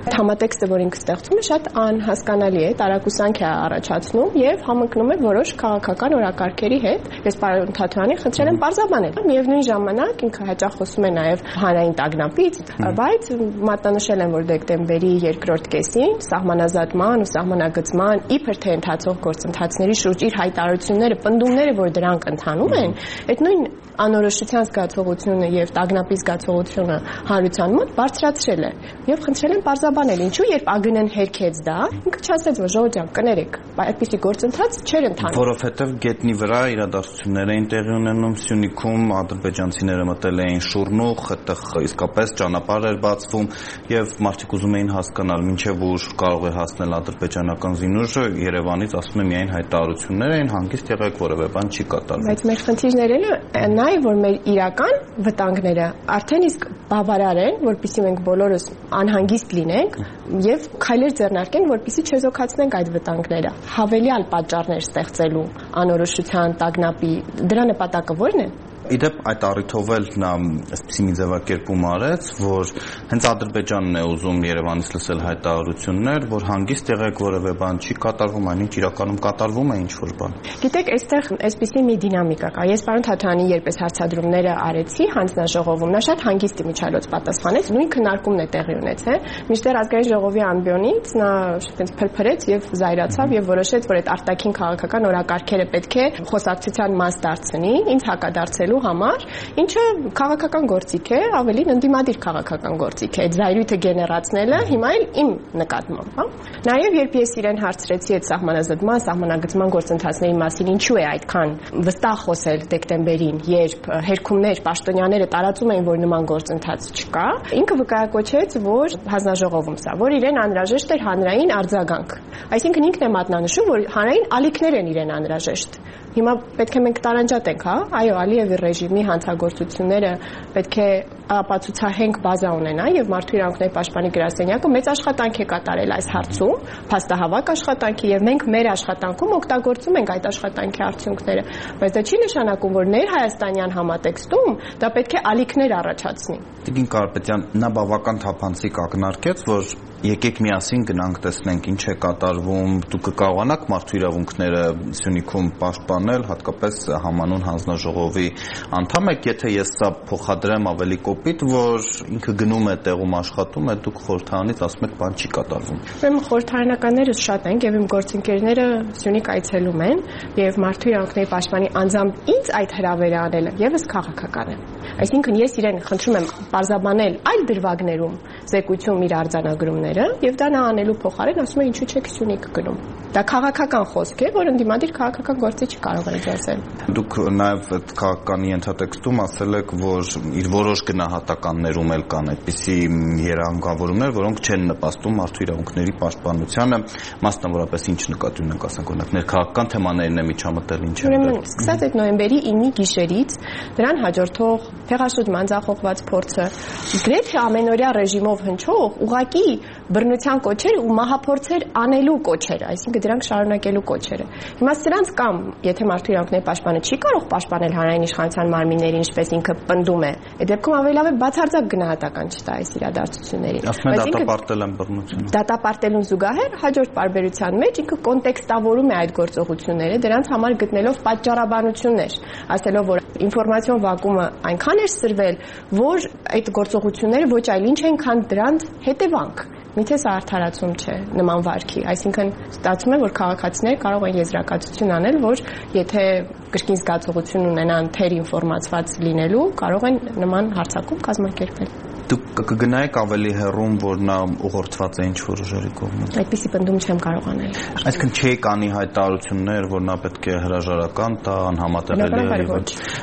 Համատեքստը, որ ինքը ստեղծում է, շատ անհասկանալի է, տարակուսանք է առաջացնում եւ համընկնում է որոշ քաղաքական օրակարգերի հետ։ Ես պարոն Թաթոյանին խնդրել եմ պարզաբանել։ Միևնույն ժամանակ ինքը հաճախ խոսում է նաեւ հանրային տագնապից, բայց մատնանշել եմ, որ դեկտեմբերի երկրորդ կեսին սահմանազատման ու սահմանագծման իբր թե ընթացող գործընթացների շուրջ իր հայտարարությունները, պնդումները, որ դրանք ընթանում են, այդ նույն անորոշության զգացողությունը եւ տագնապի զգացողությունը հանրության մոտ բարձրացրել է եւ խնդրել են պարզաբանել ինչու երբ ԱԳՆ-ն հերքեց դա ինքը չասեց որ ժողովուրդ ջան կներեք այդպիսի գործընթաց չէր ընթանում որովհետեւ գետնի վրա իրադարձություններ էին տեղի ունենում Սյունիքում ադրբեջանցիները մտել էին Շուռնուղ այդտեղ իսկապես ճանապարհ էր բացվում եւ մարդիկ ուզում էին հասկանալ մինչեւ ուր կարող է հասնել ադրբեջանական զինուժը Երևանից ասում եմ միայն հայտարարություններ էին հանգիստ եղեք որևէ բան չի կատարվում բայց մեր խնդիրները նա է որ մեր իրական վտանգները արդեն իսկ բավարար են որպեսզի մենք բոլորս անհանգիստ լինենք եւ քայլեր ձեռնարկենք որպեսզի չեզոքացնենք այդ վտանգները հավելյալ պատճառներ ստեղծելու անորոշության տագնապի դրա նպատակը ո՞րն է Իդեպ այդ առիթով էլ նա այսպեսի մի ձևակերպում արեց, որ հենց Ադրբեջանն է ուզում Երևանից լսել հայտարարություններ, որ հանգիստ եղեք որևէ բան չի կատարվում, այնինչ իրականում կատարվում է ինչ-որ բան։ Գիտեք, այստեղ այսպեսի մի դինամիկա կա։ Ես պարոն Թաթոյանի երբ այս հարցադրումները արեցի հանձնաժողովում, նա շատ հանգիստ միջալոց պատասխանեց, նույն քննարկումն է տեղի ունեցել։ Մինչդեռ ազգային ժողովի ամբիոնից նա այդպես փրփրեց եւ զայրացավ եւ որոշեց, որ այդ արտաքին քաղաքական օրակարգերը պետք է խոսակցության մաս դարձնի, ինձ հակադարձելու համար, ինչը քաղաքական գործիք է, ավելին ընդդիմադիր քաղաքական գործիք է։ Այդ զայրույթը գեներացնելը հիմա էլ իմ նկատմամբ, հա։ Նաև երբ ես իրեն հարցրեցի այդ սահմանազատման, սահմանագծման գործընթացների մասին, ինչու է այդքան վստահ խոսել դեկտեմբերին, երբ հերքումներ, պաշտոնյաները տարածում էին, որ նման գործընթաց չկա, ինքը վկայակոչեց, որ հանձնաժողովում սա, որ իրեն անհրաժեշտ էր հանրային արձագանք։ Այսինքն ինքն է մատնանշում, որ հանրային ալիքներ են իրեն անհրաժեշտ։ Հիմա պետք է մենք տարանջատենք, հա, այո, Ալիևի ռեժիմի հանցագործությունները պետք է ապացուցահենք բազա ունենա եւ Մարդու իրավունքների պաշտպանի գրասենյակը մեծ աշխատանք է կատարել այս հարցում, փաստահավաք աշխատանքի եւ մենք մեր աշխատանքում օգտագործում ենք այդ աշխատանքի արդյունքները, բայց դա չի նշանակում, որ ներհայաստանյան համատեքստում դա պետք է ալիքներ առաջացնի։ Տիկին Կարապետյան, նա բավական թափանցիկ ակնարկեց, որ եկեք միասին գնանք տեսնենք ինչ է կատարվում, դուք կկարողանաք մարդու իրավունքները Սյունիքում պաշտպանել, հատկապես համանուն հանձնաժողովի անդամ եք, եթե ես սա փոխադրեմ ավելի կոպիտ, որ ինքը գնում է տեղում աշխատում է, դուք խորհրդարանից ասում եք բան չի կատարվում։ Ուրեմն խորհրդարանականներս շատ են եւ իմ գործընկերները Սյունիք այցելում են եւ մարդու իրավունքների պաշտպանի անձամբ ինձ այդ հրավերը անելը եւս քաղաքական է։ Այսինքն ես իրեն խնդրում եմ պարզաբանել այլ դրվագներում զեկույցում իր արձանագրումները եւ դա նա անելու փոխարեն ասում է ինչու՞ չեք Սյունիք գնում։ Դա քաղաքական խոսք է, որ ընդդիմադիր քաղաքական գործի չկարող է դասել։ Դուք նաեւ այդ քաղաքանի ենթատեքստում ասել եք, որ իր որոշ գնահատականներում էլ կան այդպիսի երանգավորումներ, որոնք չեն նպաստում մարդու իրավունքների պաշտպանությանը, մասնավորապես ինչ նկատի ունենք, ասենք օրինակ ներքաղաքական թեմաներն է միջամտել ինչ են։ Ուրեմն սկսած այդ նոյեմբերի 9-ի գիշերից դրան հաջորդող փեղաշրջման ձախողված փորձը գրեթե ամենօրյա ռեժիմով հնչող ուղակի բռնության կոչեր ու մահափորձեր անելու կոչեր, այսինքն դրանք շարունակելու կոչերը։ Հիմա սրանց կամ եթե մարդու իրավունքների պաշտպանը չի կարող պաշտպանել հանրային իշխանության մարմիններին, ինչպես ինքը պնդում է, այդ դեպքում ավելի լավ է բացարձակ գնահատական չտա այս իրադարձություններին։ Ասում է դատապարտել են բռնությունը։ Դատապարտելուն զուգահեռ հաջորդ պարբերության մեջ ինքը կոնտեքստավորում է այդ գործողությունները, դրանց համար գտնելով պատճառաբանություններ, ասելով որ ինֆորմացիոն վակուումը այնքան էր սրվել, որ այդ գործողությունները ոչ այլ ինչ են, քան դրանց հետևանք։ Միթե սա արդարացում չէ նման վարքի, այսինքն ստացվում է, որ քաղաքացիները կարող են եզրակացություն անել, որ եթե կրկին զգացողություն ունենան թեր ինֆորմացված լինելու, կարող են նման հարձակում կազմակերպել։ Դուք կգնայեք ավելի հեռում, որ նա ուղղորդված է ինչ-որ ուժերի կողմից։ Այդպիսի պնդում չեմ կարող անել։ Այսինքն չի կանի հայտարարություններ, որ նա պետք է հրաժարական տա, անհամատեղելի է։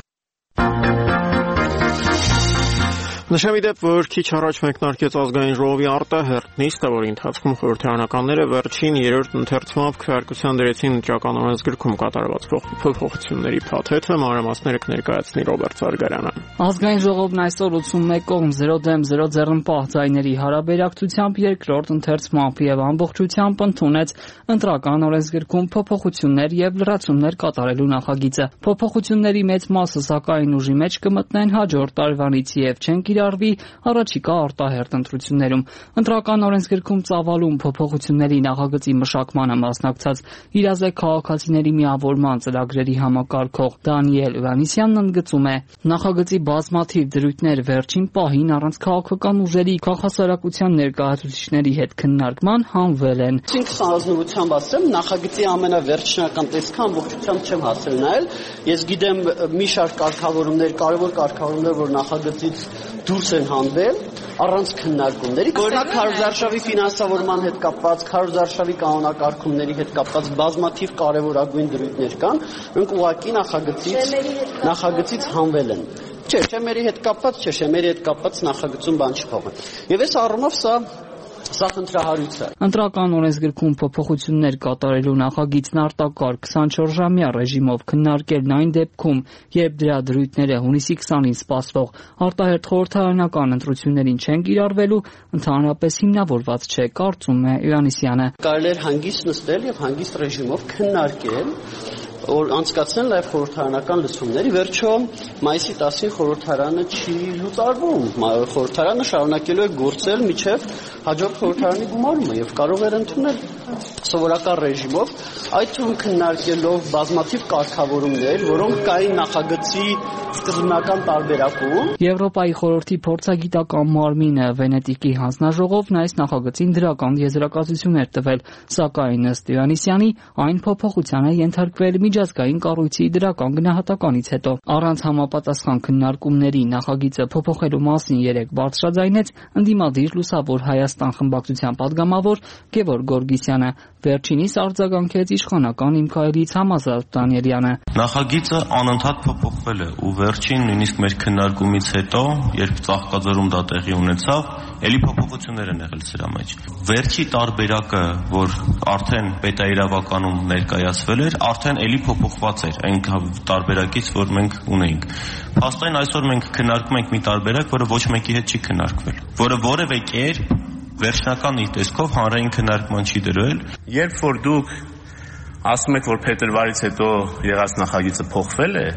Նշեմ իդեպ, որ քիչ առաջ մեկնարկեց ազգային ժողովի արտահերթ նիստը, որի ընթացքում խորհրդարանականները վերջին երրորդ ընթերցումով քվեարկության դրեցին ընտրական օրենսգրքում կատարված փոփոխությունների փաթեթը, մանրամասները կներկայացնի Ռոբերտ Սարգարյանը։ Ազգային ժողովն այսօր 81 կողմ 0 ձեռնպահ ձայների հարաբերակցությամբ երկրորդ ընթերցմամբ եւ ամբողջությամբ ընդունեց ընտրական օրենսգրքում փոփոխություններ եւ լրացումներ կատարելու նախագիծը։ Փոփոխությունների մեծ մասը սակայն ուժի մեջ կմտնեն հաջորդ տարվանից եւ չեն կիրառվի առաջիկա արտահերթ ընտրություններում։ Ընտրական օրենսգրքում ծավալուն փոփոխությունների նախագծի մշակմանը մասնակցած իրազեկ քաղաքացիների միավորման ծրագրերի համակարգող Դանիել Իվանիսյանն ընդգծում է. նախագծի բազմաթիվ դրույթներ վերջին պահին առանց քաղաքական ուժերի քաղաքասարակության ներկայացուցիչների հետ քննարկման հանվել են։ Ինքս ազնվությամբ ասեմ, նախագծի ամենավերջնական տեսքը ամբողջությամբ չեմ հասել նայել։ Ես գիտեմ մի շարք կարգավորումներ, կարևոր կարգավորումներ, որ նախագծից դուրս են հանվել առանց քննարկումների, օրինակ քարոզարշավի ֆինանսավորման հետ կապված, քարոզարշավի կանոնակարգումների հետ կապված բազմաթիվ կարևորագույն դրույթներ կան, մենք ուղղակի նախագծից հանվել են։ Չէ, շեմերի հետ կապված նախագծում բան չփոխել։ Եվ այս առումով սա խնդրահարույց է։ Ընտրական օրենսգրքում փոփոխություններ կատարելու նախագիծն արտակարգ 24-ժամյա ռեժիմով քննարկելն այն դեպքում, երբ դրա դրույթները հունիսի 20-ին սպասվող արտահերթ խորհրդարանական ընտրություններին չեն կիրառվելու, ընդհանրապես հիմնավորված չէ, կարծում է Իվանիսյանը։ Կարելի է հանգիստ նստել եւ հանգիստ ռեժիմով քննարկել անցկացնել նաև խորհրդարանական լսումներ։ Վերջո մայիսի 10-ին խորհրդարանը չի լուծարվում։ Խորհրդարանը շարունակելու է գործել մինչև հաջորդ խորհրդարանի գումարումը եւ կարող էր ընդունել սովորական ռեժիմով, այդ թվում քննարկելով բազմաթիվ կարգավորումներ, որոնք կային նախագծի սկզբնական տարբերակում։ Եվրոպայի խորհրդի փորձագիտական մարմինը Վենետիկի հանձնաժողովն այս նախագծին դրական եզրակացություն էր տվել, սակայն ըստ Իվանիսյանի այն փոփոխության է ենթարկվել միջազգային կառույցի դրական գնահատականից հետո։ Առանց համապատասխան քննարկումների նախագիծը փոփոխելու մասին երեկ բարձրաձայնեց ընդդիմադիր Լուսավոր Հայաստան խմբակցության падգամավոր Գևորգ Գորգիսյանը, վերջինիս արձագանքեց իշխանական Իմ քայլից Համազատ Դանիելյանը։ Նախագիծը անընդհատ փոփոխվել է ու վերջին նույնիսկ մեր քննարկումից հետո, երբ ծաղկաձորում դա տեղի ունեցավ, ելի փոփոխություններ են եղել սրա մեջ։ Վերջի տարբերակը, որ արդեն պետաիրավականում ներկայացվել էր, արդեն ելի փոփոխված էր այն տարբերակից, որ մենք ունեինք։ Փաստորեն այսօր մենք քննարկում ենք մի տարբերակ, որը ոչ մեկի հետ չի քննարկվել, որը որևէ կերպ վերջնական իր տեսքով հանրային քննարկման չի դրել։ Երբ որ դուք ասում եք, որ փետրվարից հետո եղած նախագիծը փոխվել է,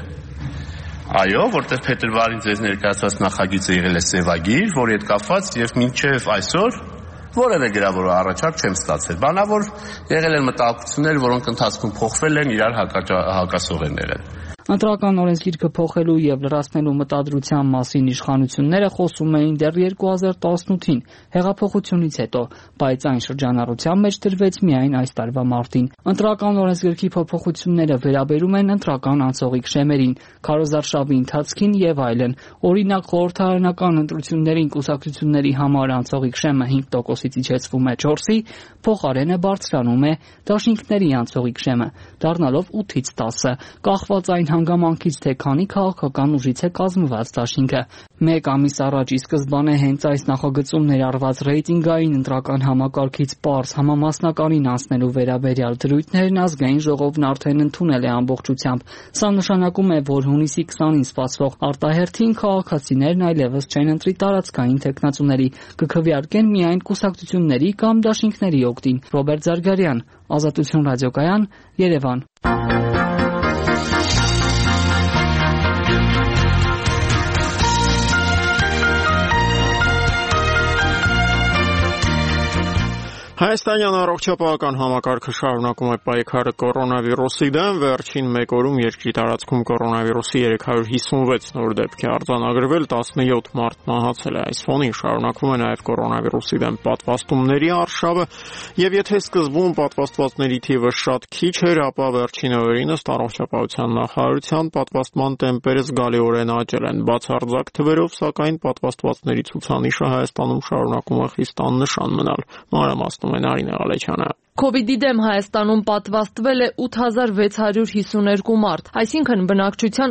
այո, որտեղ փետրվարին ձեզ ներկայացված նախագիծը եղել է սևագիր, որի հետ կապված եւ մինչեւ այսօր որևէ գրավոր առաջարկ չեմ ստացել։ Բանավոր եղել են մտահոգություններ, որոնք ընթացքում փոխվել են, իրար հակասող են եղել։ Ընտրական օրենսգիրքը փոխելու եւ լրացնելու մտադրության մասին իշխանությունները խոսում էին դեռ 2018-ին հեղափոխությունից հետո, բայց այն շրջանառության մեջ դրվեց միայն այս տարվա մարտին։ Ընտրական օրենսգրքի փոփոխությունները վերաբերում են ընտրական անցողիկ շեմերին, քարոզարշավի ընթացքին եւ այլն։ Օրինակ խորհրդարանական ընտրություններին կուսակցությունների համար անցողիկ շեմը 5%-ից իջեցվում է 4-ի, փոխարենը բարձրանում է դաշինքների անցողիկ շեմը, դառնալով 8-ից 10, կախված այն հանգամանքից, թե քանի քաղաքական ուժից է կազմված դաշինքը։ Մեկ ամիս առաջ ի սկզբանե հենց այս նախագծում ներառված ռեյտինգային ընտրական համակարգից պարզ համամասնականին անցնելու վերաբերյալ դրույթներն ազգային ժողովն արդեն ընդունել է ամբողջությամբ։ Սա նշանակում է, որ հունիսի 20-ին սպասվող արտահերթին քաղաքացիներն այլևս չեն ընտրի տարածքային թեկնածուների, կքվեարկեն միայն կուսակցությունների կամ դաշինքների օգտին։ Ռոբերտ Զարգարյան, Ազատություն ռադիոկայան, Երևան։ Հայաստանյան առողջապահական համակարգը շարունակում է պայքարը կորոնավիրուսի դեմ, վերջին մեկ օրում երկրի տարածքում կորոնավիրուսի 356 նոր դեպք է արձանագրվել, 17 մարդ մահացել է։ Այս ֆոնին շարունակվում է նաև կորոնավիրուսի դեմ պատվաստումների արշավը, եւ եթե սկզբում պատվաստվածների թիվը շատ քիչ էր, ապա վերջին օրերին ըստ առողջապահության նախարարության պատվաստման տեմպերը զգալիորեն աճել են։ Բացարձակ թվերով, սակայն պատվաստվածների ցուցանիշը Հայաստանում շարունակում է խիստ աննշան մնալ։ Մանրամասն Նարինե Ղալեչյանը։ Քովիդի դեմ Հայաստանում պատվաստվել է 8652 մարդ, այսինքն բնակչության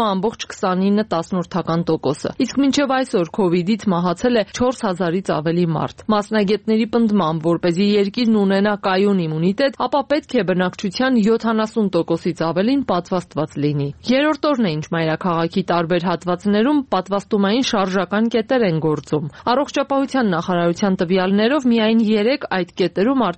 0.29%, իսկ մինչև այսօր քովիդից մահացել է 4000-ից ավելի մարդ։ Մասնագետների պնդմամբ, որպեսզի երկիրն ունենա կայուն իմունիտետ, ապա պետք է բնակչության 70%-ից ավելին պատվաստված լինի։ Երրորդ օրն է, ինչ մայրաքաղաքի տարբեր հատվածներում պատվաստումային շարժական կետեր են գործում։ Առողջապահության նախարարության տվյալներով միայն 3 այդ կետերում արդեն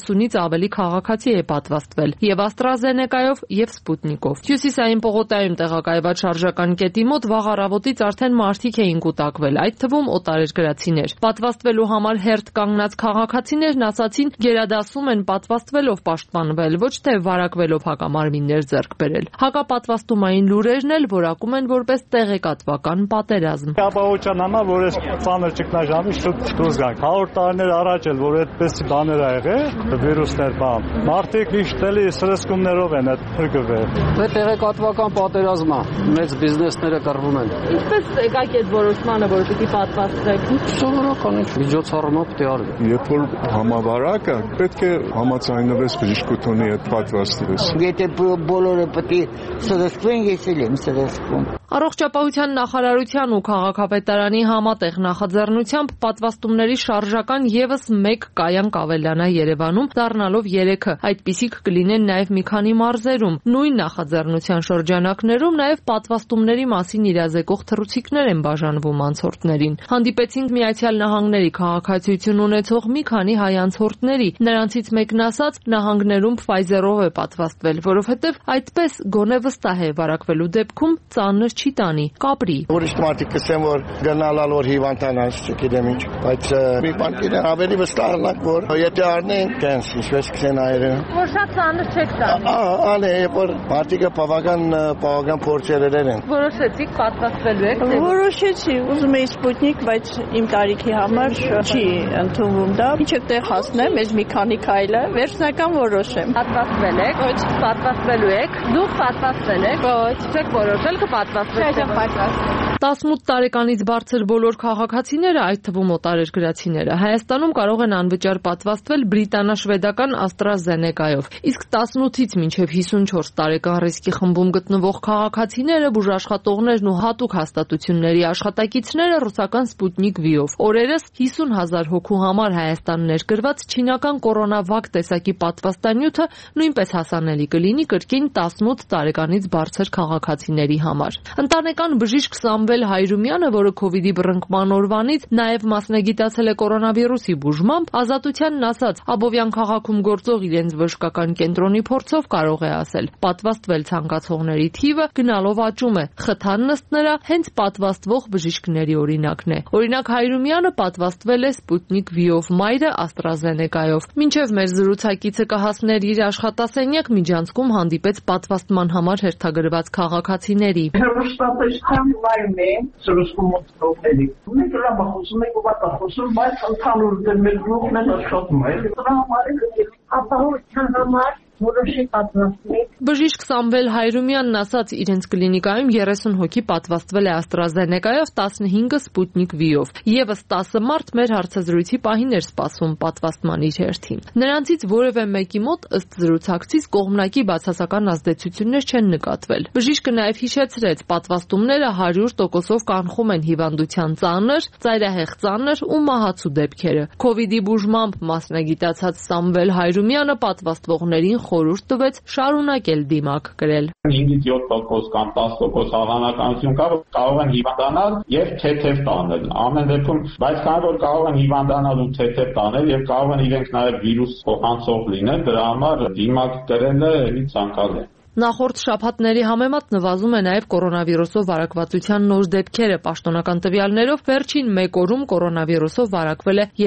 70-ից ավելի քաղաքացի է պատվաստվել եւ AstraZeneca-ով եւ Sputnik-ով։ Հյուսիսային պողոտայում տեղակայված շարժական կետի մոտ վաղ առավոտից արդեն մարդիկ էին կուտակվել, այդ թվում օտարերկրացիներ։ Պատվաստվելու համար հերթ կանգնած քաղաքացիներն ասացին, գերադասում են պատվաստվելով պաշտպանվել, ոչ թե վարակվելով հակամարմիններ ձեռք բերել։ Հակապատվաստումային լուրերն էլ որակում են որպես տեղեկատվական պատերազմ։ Ապահովության համար, որ այս ծանր ճգնաժամից շուտ դուրս գանք։ 100 տարիներ առաջ էլ որ այդպես բաներ ա եղել, վիրուսներ բան։ Մարդիկ միշտ էլի սրսկումներով են այդ փրկվել։ Դա տեղեկատվական պատերազմ է, մեծ բիզնեսները կռվում են։ Ինչպես եկաք այդ որոշմանը, որ պիտի պատվաստվեք։ Սովորական ինչ միջոցառումով պետք է արվի։ Երբ որ համավարակը պետք է համաձայնվես բժշկությունի հետ պատվաստվես։ Եթե բոլորը պետք է սրսկվեն, ես էլ եմ սրսկվում։ Առողջապահության նախարարության ու քաղաքապետարանի համատեղ նախաձեռնությամբ պատվաստումների շարժական եւս մեկ կայան կավելանա Երևանում, դառնալով 3-ը։ Այդպիսիք կլինեն նաեւ մի քանի մարզերում։ Նույն նախաձեռնության շրջանակներում նաեւ պատվաստումների մասին իրազեկող թռուցիկներ են բաժանվում անցորդներին։ Հանդիպեցինք Միացյալ Նահանգների քաղաքացիություն ունեցող մի քանի հայ անցորդների։ Նրանցից մեկն ասաց, նահանգներում Pfizer-ով է պատվաստվել, որովհետեւ այդպես գոնե վստահ է վարակվելու դեպքում ծանր չի տանի, կապրի։ Ուրիշ մարդիկ կսեն, որ գնալալ որ հիվանդանաս, չգիտեմ ինչ, բայց մի բան գիտեմ, ավելի վստահանք, որ եթե առնեն, կենս, ինչպես կսեն այրը։ Որ շատ ծանր չեք տանի։ Ալե, որ մարդիկը բավական փորձեր են։ Որոշեցիք պատվաստվելու եք։ Որոշեցի, ուզում էի Sputnik, բայց իմ տարիքի համար չի ընդունվում դա։ Ինչ եք հասնեմ, ես մի քանի քայլ է, վերջնական որոշեմ։ Պատվաստվել եք։ Ոչ, պատվաստվելու եք։ Դուք պատվաստվել եք։ Ոչ, չեք որոշել կպատվաստվեք։ 18 տարեկանից բարձր բոլոր քաղաքացիները, այդ թվում օտարերկրացիները, Հայաստանում կարող են անվճար պատվաստվել բրիտանա-շվեդական AstraZeneca-ով, իսկ 18-ից մինչև 54 տարեկան ռիսկի խմբում գտնվող քաղաքացիները, բուժաշխատողներն ու հատուկ հաստատությունների աշխատակիցները ռուսական Sputnik V-ով։ Օրերս 50,000 հոգու համար Հայաստան ներկրված չինական կորոնավակ տեսակի պատվաստանյութը նույնպես հասանելի կլինի կրկին 18 տարեկանից բարձր քաղաքացիների համար։ Ընտանեկան բժիշկ Սամվել Հայրումյանը, որը COVID-ի բռնկման օրվանից նաև մասնագիտացել է կորոնավիրուսի բուժմամբ, Ազատությանն ասաց, Աբովյան քաղաքում գործող իրենց բժշկական կենտրոնի փորձով կարող է ասել, պատվաստվել ցանկացողների թիվը գնալով աճում է։ Խթան ըստ նրա հենց պատվաստվող բժիշկների օրինակն է։ Օրինակ Հայրումյանը պատվաստվել է Sputnik V-ով, մայրը AstraZeneca-ով։ Մինչև մեր զրուցակիցը կհասներ իր աշխատասենյակ, միջանցքում հանդիպեց պատվաստման համար հերթագրված քաղաքացիների։ Հեռուստատեսության լայն է սրսկումների։ Մենք լավախոսում ենք ու վատախոսում, բայց ընդհանուր դեպքում գլուխն են աշխատում է։ Դրա համար է ապահովության համար որոշի պատվաստվեք։ Բժիշկ Սամվել Հայրումյանն ասաց, իրենց կլինիկայում 30 հոգի պատվաստվել է AstraZeneca-ով, 15-ը Sputnik V-ով։ Եվս 10 մարդ մեր հարցազրույցի պահին էր սպասում պատվաստման իր հերթին։ Նրանցից որևէ մեկի մոտ ըստ զրուցակցից կողմնակի բացասական ազդեցություններ չեն նկատվել։ Բժիշկը նաև հիշեցրեց, պատվաստումները 100%-ով կանխում են հիվանդության ծանր, ծայրահեղ ծանր ու մահացու դեպքերը։ COVID-ի բուժմամբ մասնագիտացած Սամվել Հայրումյանը պատվաստվողներին խորհուրդ տվեց շարունակել դիմակ կրել։ 5-ից 7% կամ 10% հավանականություն կա, որ կարող են հիվանդանալ եւ թեթև տանել։ Ամեն դեպքում, բայց քանի որ կարող են հիվանդանալ ու թեթև տանել եւ կարող են իրենք նաեւ վիրուս փոխանցող լինել, դրա համար դիմակ կրելը էլի ցանկալի է։ Նախորդ շաբաթների համեմատ նվազում է նաև կորոնավիրուսով վարակվածության նոր դեպքերը։ Պաշտոնական տվյալներով վերջին 1 օրում կորոնավիրուսով վարակվել է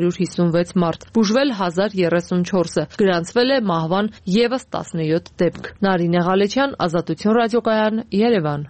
356 մարդ, բուժվել 1034-ը, գրանցվել է մահվան եւս 17 դեպք։ Նարինե Ղալեչյան, Ազատություն ռադիոկայան, Երևան։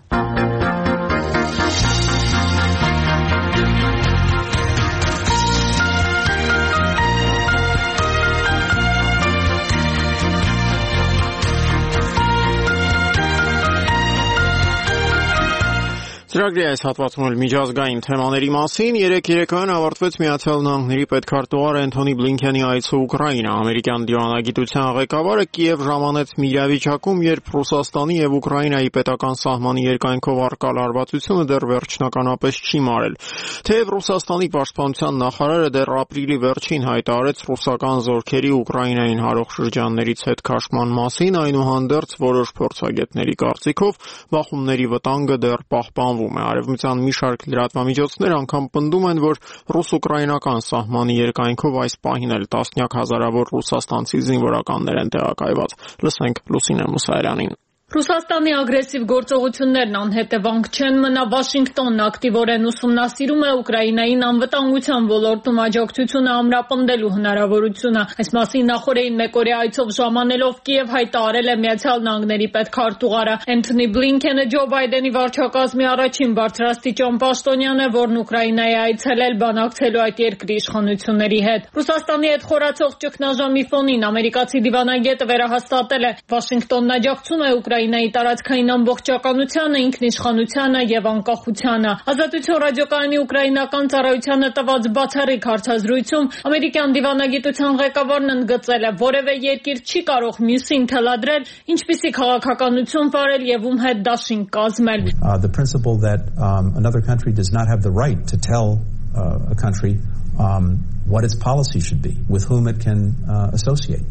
Ծրագրի այս հատվածում էլ միջազգային թեմաների մասին երեկ երեկոյան ավարտվեց Միացյալ Նահանգների պետքարտուղար Էնթոնի Բլինքենի այցը Ուկրաինա։ Ամերիկյան դիվանագիտության ղեկավարը Կիև ժամանեց մի իրավիճակում, երբ Ռուսաստանի եւ Ուկրաինայի պետական սահմանի երկայնքով առկա լարվածությունը դեռ վերջնականապես չի մարել։ Թեև Ռուսաստանի պաշտպանության նախարարը դեռ ապրիլի վերջին հայտարարեց ռուսական զորքերի Ուկրաինային հարող շրջաններից հետ քաշման մասին, այնուհանդերձ որոշ փորձագետների կարծիքով բախումների վտանգը դեռ պահպանվում է։ Արևմտյան մի շարք լրատվամիջոցներ անգամ պնդում են, որ ռուս-ուկրաինական սահմանի երկայնքով այս պահին էլ տասնյակ հազարավոր ռուսաստանցի զինվորականներ են տեղակայված։ Լսենք Լուսինե Մուսայելյանին։ Ռուսաստանի ագրեսիվ գործողություններն անհետևանք չեն մնա։ Վաշինգտոնն ակտիվորեն ուսումնասիրում է Ուկրաինային անվտանգության ոլորտում աջակցությունը ամրապնդելու հնարավորությունը։ Այս մասին նախորդին մեկօրյա այցով ժամանելով Կիև հայտարարել է Միացյալ Նահանգների պետքարտուղարը Էնթոնի Բլինքենը Ջո Բայդենի վարչակազմի առաջին բարձրաստիճան պաշտոնյան է, որն Ուկրաինայի այցելել բանակցելու այդ երկրի իշխանությունների հետ։ Ռուսաստանի հետ խորացող ճգնաժամի ֆոնին ամերիկացի դիվանագետը վերահաստատել է Վաշինգտոնն աջակցում է Ուկրաինայի տարածքային ամբողջականությանը, ինքնիշխանությանը եւ անկախությանը։ Ազատություն ռադիոկայանի ուկրաինական ծառայությանը տված բացառիկ հարցազրույցում ամերիկյան դիվանագիտության ղեկավարն ընդգծել է, որևէ երկիր չի կարող մյուսին թելադրել, ինչպիսի քաղաքականություն վարել եւ ում հետ դաշինք կազմել։ The principle that another country does not have the right to tell a country what its policy should be, with whom it can associate.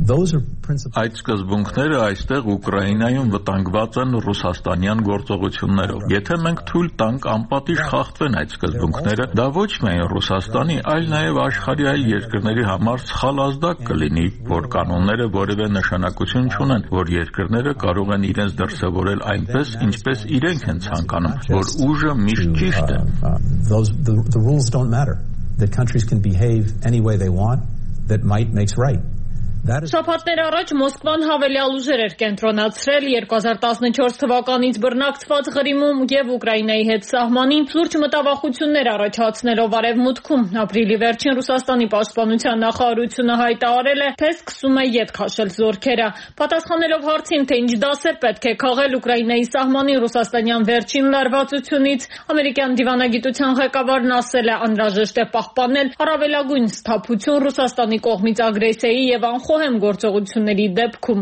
Այդ սկզբունքները այստեղ Ուկրաինայում վտանգված են ռուսաստանյան գործողություններով։ Եթե մենք թույլ տանք անպատիժ խախտվեն այդ սկզբունքները, դա ոչ միայն Ռուսաստանի, այլ նաև աշխարհի այլ երկրների համար սխալ ազդակ կլինի, որ կանոնները որևէ նշանակություն չունեն, որ երկրները կարող են իրենց դրսևորել այնպես, ինչպես իրենք են ցանկանում, որ ուժը միշտ ճիշտ է։ The rules don't matter. That countries can behave any way they want, that might makes right. Շաբաթներ առաջ Մոսկվան հավելյալ ուժեր էր կենտրոնացրել 2014 թվականից բռնակցված Ղրիմում եւ Ուկրաինայի հետ սահմանին լուրջ մտավախություններ առաջացնելով Արևմուտքում։ Ապրիլի վերջին Ռուսաստանի պաշտպանության նախարարությունը հայտարարել է, թե սկսում է ետ քաշել զորքերը։ Պատասխանելով հարցին, թե ինչ դասեր պետք է քաղել Ուկրաինայի սահմանին ռուսաստանյան վերջին լարվածությունից, ամերիկյան դիվանագիտության ղեկավարն ասել է, անհրաժեշտ է պահպանել առավելագույն սթափություն Ռուսաստանի կողմից ագրեսիայի եւ խոհեմ գործողությունների դեպքում։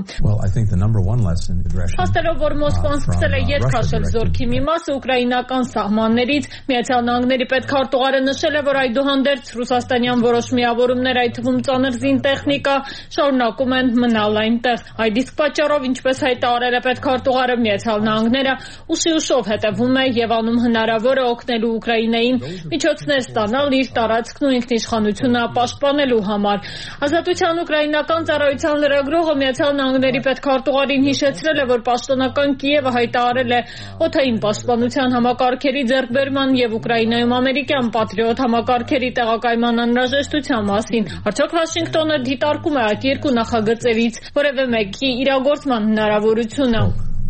Հաստելով, որ Մոսկվան սկսել է ետ քաշել զորքի մի մասը ուկրաինական սահմաններից, Միացյալ Նահանգների պետքարտուղարը նշել է, որ այդուհանդերձ ռուսաստանյան որոշ միավորումներ, այդ թվում ծանր զինտեխնիկա, շարունակում են մնալ այնտեղ։ Այդ իսկ պատճառով, ինչպես հայտարարել է պետքարտուղարը, Միացյալ Նահանգները ուշիուշով հետևում է եւ անում հնարավորը օգնելու Ուկրաինային միջոցներ ստանալ իր տարածքն ու ինքնիշխանությունը պաշտպանելու համար։ Ազատության ուկրաինական ծառայության լրագրողը Միացյալ Նահանգների պետքարտուղարին հիշեցրել է, որ պաշտոնական Կիևը հայտարարել է օդային պաշտպանության համակարգերի ձեռքբերման եւ Ուկրաինայում ամերիկյան Patriot համակարգերի տեղակայման անհրաժեշտության մասին։ Արդյոք Վաշինգտոնը դիտարկում է այդ երկու նախագծերից որևէ մեկի իրագործման հնարավորությունը։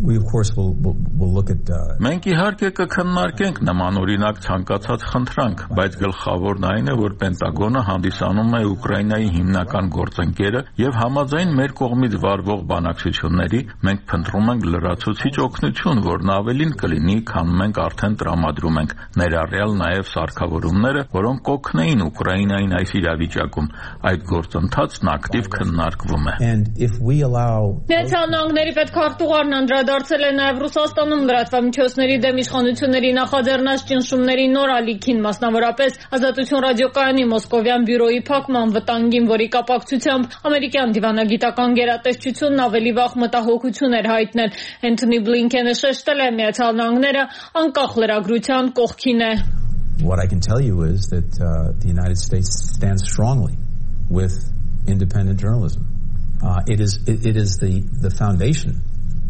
Մենք իհարկե կքննարկենք նմանօրինակ ցանկացած խնդրանք, բայց գլխավորն այն է, որ Պենտագոնը հանդիսանում է Ուկրաինայի հիմնական գործընկերը եւ համաձայն մեր կողմից վարվող բանակցությունների մենք փնտրում ենք լրացուցիչ օգնություն, որն ավելին կլինի, քան մենք արդեն տրամադրում ենք, ներառյալ նաեւ սարքավորումները, որոնք կօգնեին Ուկրաինային այս իրավիճակում։ Այդ գործընթացն ակտիվ քննարկվում է։ Միացյալ Նահանգների պետքարտուղարն դարձել է նաև Ռուսաստանում լրատվամիջոցների դեմ իշխանությունների նախաձեռնած ճնշումների նոր ալիքին, մասնավորապես Ազատություն ռադիոկայանի մոսկովյան բյուրոյի փակման վտանգին, որի կապակցությամբ ամերիկյան դիվանագիտական գերատեսչությունն ավելի վաղ մտահոգություն էր հայտնել։ Էնթոնի Բլինքենը շեշտել է, Միացյալ Նահանգները անկախ լրագրության կողքին է։ What I can tell you is that the United States stands strongly with independent journalism. It is the foundation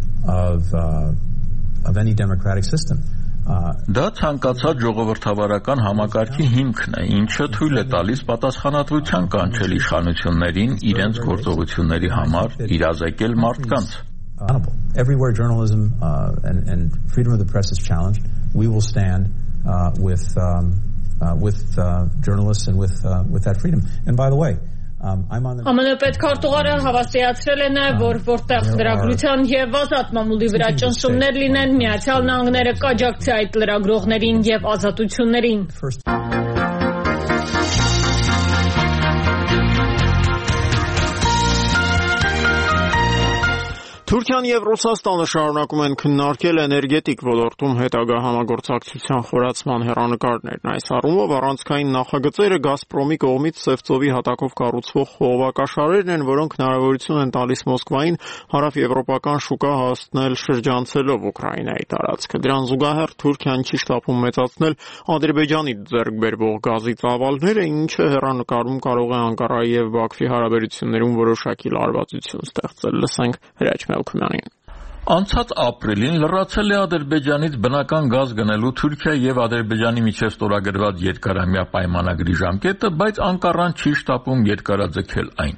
of any democratic system. Դա ցանկացած ժողովրդավարական համակարգի հիմքն է, ինչը թույլ է տալիս պատասխանատվության կանչել իշխանություններին իրենց գործողությունների համար իրազեկել մարդկանց։ Everywhere journalism and freedom of the press is challenged, we will stand with journalists and with that freedom. And by the way, ԱՄՆ պետքարտուղարը հավաստիացրել է նաև, որ որտեղ լրագրության եւ ազատ մամուլի վրա ճնշումներ լինեն, Միացյալ Նահանգները կաջակցի այդ լրագրողներին եւ ազատություններին։ Թուրքիան եւ Ռուսաստանը շարունակում են քննարկել էներգետիկ ոլորտում հետագա համագործակցության խորացման հեռանկարներն։ Այս առումով առանցքային նախագծերը Գազպրոմի կողմից Սևծովի հատակով կառուցվող խողովակաշարերն են, որոնք հնարավորություն են տալիս Մոսկվային հարավեվրոպական շուկա հասնել շրջանցելով Ուկրաինայի տարածքը։ Դրան զուգահեռ Թուրքիան չի շտապում մեծացնել Ադրբեջանից ձեռք բերվող գազի ծավալները, ինչը հեռանկարում կարող է Անկարայի եւ Բաքվի հարաբերություններում որոշակի լարվածություն ստեղծել։ Լսենք Հրաչ Մելքումյանին։ Անցած ապրիլին լրացել է Ադրբեջանից բնական գազ գնելու Թուրքիայի եւ Ադրբեջանի միջև ստորագրված երկարամյա պայմանագրի ժամկետը, բայց Անկարան չի շտապում երկարաձգել այն։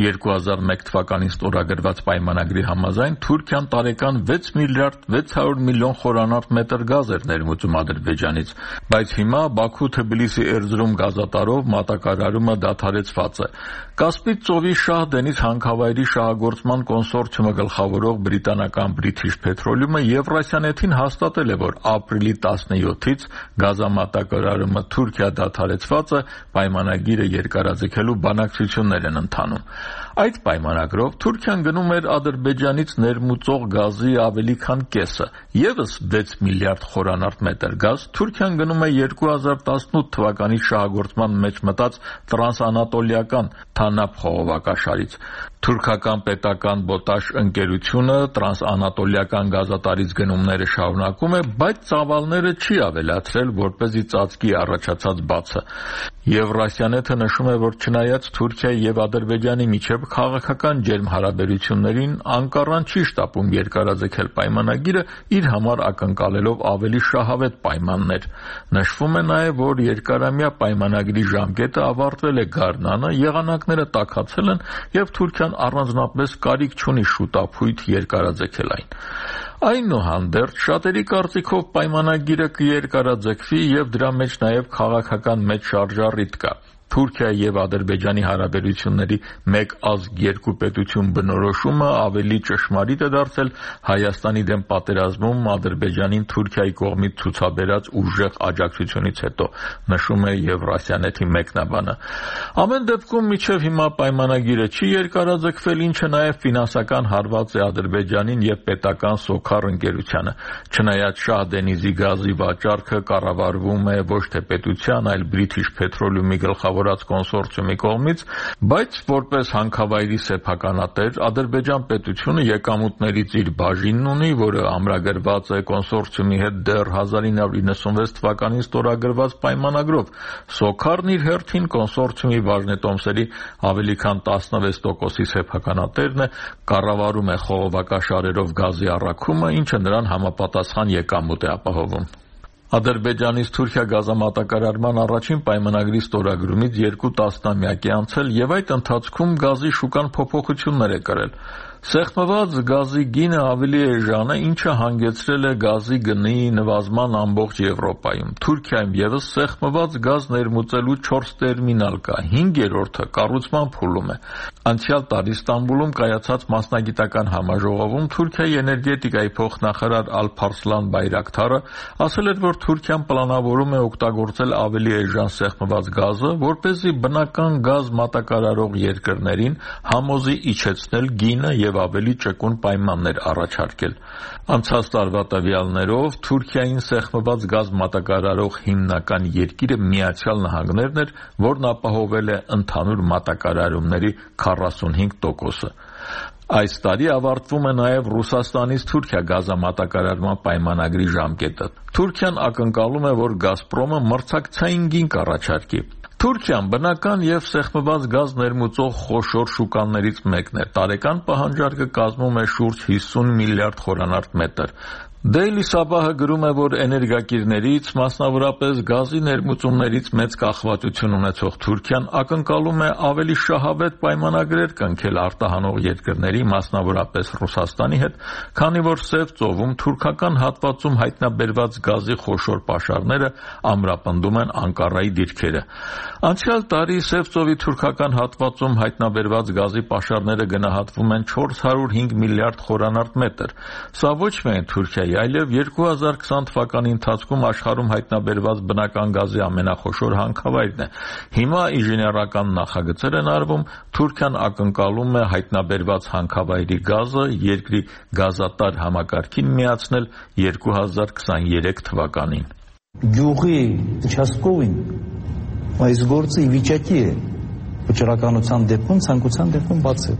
2001 թվականին ստորագրված պայմանագրի համաձայն Թուրքիան տարեկան 6 միլիարդ 600 միլիոն խորանարդ մետր գազ էր ներմուծում Ադրբեջանից, բայց հիմա Բաքու-Թբիլիսի-Էրզրում գազատարով մատակարարումը դադարեցված է։ Կասպից ծովի Շահ Դենիզ հանքավայրի շահագործման կոնսորցիումը գլխավորող բրիտանական British Petroleum-ը Եվրասիանետին հաստատել է, որ ապրիլի 17-ից գազամատակարարումը Թուրքիա դադարեցված է, պայմանագիրը երկարաձգելու բանակցություններ են ընթանում։ Այդ պայմանագրով Թուրքիան գնում էր Ադրբեջանից ներմուծող գազի ավելի քան կեսը, եւս 6 միլիարդ խորանարդ մետր գազ Թուրքիան գնում է 2018 թվականի շահագործման մեջ մտած տրանսանատոլիական Թանապ խողովակաշարից։ Թուրքական պետական Բոտաշ ընկերությունը տրանսանատոլիական գազատարից գնումները շարունակում է, բայց ծավալները չի ավելացրել, որպեսզի ծածկի առաջացած բացը։ Եվրասիանետը նշում է, որ չնայած Թուրքիայի եւ Ադրբեջանի միջև քաղաքական ջերմ հարաբերություններին, Անկարան չի շտապում երկարաձգել պայմանագիրը, իր համար ակնկալելով ավելի շահավետ պայմաններ։ Նշվում է նաեւ, որ երկարամյա պայմանագրի ժամկետը ավարտվել է գարնանը, եղանակները տաքացել են եւ Թուրքիան առանձնապես կարիք չունի շուտափույթ երկարաձգել այն։ Այնուհանդերձ շատերի կարծիքով պայմանագիրը կերկարաձգվի եւ դրա մեջ նաեւ քաղաքական մեծ շարժառիթ կա։ Թուրքիայի եւ Ադրբեջանի հարաբերությունների մեկ ազգ երկու պետություն բնորոշումը ավելի ճշմարիտ է դարձել Հայաստանի դեմ պատերազմում Ադրբեջանին Թուրքիայի կողմից ցուցաբերած ուժեղ աջակցությունից հետո, նշում է Եվրասիանետի մեկնաբանը։ Ամեն դեպքում մինչև հիմա պայմանագիրը չի երկարաձգվել, ինչը նաեւ ֆինանսական հարված է Ադրբեջանին եւ պետական Սոքար ընկերությանը։ Չնայած Շահ Դենիզի գազի վաճառքը կառավարվում է ոչ թե պետության, այլ British Petroleum-ի գլխավոր կոնսորցիումի կողմից, բայց որպես հանքավայրի սեփականատեր Ադրբեջան պետությունը եկամուտներից իր բաժինն ունի, որը ամրագրված է կոնսորցիումի հետ դեռ 1996 թվականին ստորագրված պայմանագրով։ Սոքարն իր հերթին կոնսորցիումի բաժնետոմսերի ավելի քան 16%-ի սեփականատերն է, կառավարում է խողովակաշարերով գազի առաքումը, ինչը նրան համապատասխան եկամուտ է ապահովում։ Ադրբեջանից Թուրքիա գազամատակարարման առաջին պայմանագրի ստորագրումից 2 տասնամյակ է անցել եւ այդ ընթացքում գազի շուկան փոփոխություններ է կրել։ Սեղմված գազի գինը ավելի էժան է, ինչը հանգեցրել է գազի գնի նվազման ամբողջ Եվրոպայում։ Թուրքիայում եւս սեղմված գազ ներմուծելու 4 տերմինալ կա, 5-րդը կառուցման փուլում է։ Անցյալ տարի Ստամբուլում կայացած մասնագիտական համաժողովում Թուրքիայի էներգետիկայի փոխնախարար Ալփարսլան Բայրակթարը ասել էր, որ Թուրքիան պլանավորում է օգտագործել ավելի էժան սեղմված գազը, որպեսզի բնական գազ մատակարարող երկրներին համոզի իջեցնել գինը եւ ավելի ճկուն պայմաններ առաջարկել։ Անցած տարվա տվյալներով Թուրքիային սեղմված գազ մատակարարող հիմնական երկիրը Միացյալ Նահանգներն էր, որն ապահովել է ընդհանուր մատակարարումների 45%-ը։ Այս տարի ավարտվում է նաև Ռուսաստանից Թուրքիա գազամատակարարման պայմանագրի ժամկետը։ Թուրքիան ակնկալում է, որ Գազպրոմը մրցակցային գին կառաջարկի։ Թուրքիան բնական եւ սեղմված գազ ներմուծող խոշոր շուկաներից մեկն է։ Տարեկան պահանջարկը կազմում է շուրջ 50 միլիարդ խորանարդ մետր։ Daily Sabah-ը գրում է, որ էներգակիրներից, մասնավորապես գազի ներմուծումներից մեծ կախվածություն ունեցող Թուրքիան ակնկալում է ավելի շահավետ պայմանագրեր կնքել արտահանող երկրների, մասնավորապես Ռուսաստանի հետ, քանի որ Սև ծովում թուրքական հատվածում հայտնաբերված գազի խոշոր պաշարները ամրապնդում են Անկարայի դիրքերը։ Անցյալ տարի Սև ծովի թուրքական հատվածում հայտնաբերված գազի պաշարները գնահատվում են 405 միլիարդ խորանարդ մետր։ Սա ոչ միայն Թուրքիայի, այլև 2020 թվականի ընթացքում աշխարհում հայտնաբերված բնական գազի ամենախոշոր հանքավայրն է։ Հիմա ինժեներական նախագծեր են արվում, Թուրքիան ակնկալում է հայտնաբերված հանքավայրի գազը երկրի գազատար համակարգին միացնել 2023 թվականին։ Գյուղի участковին այս գործը ի վիճակի է վճռականության դեպքում, ցանկության դեպքում բացել։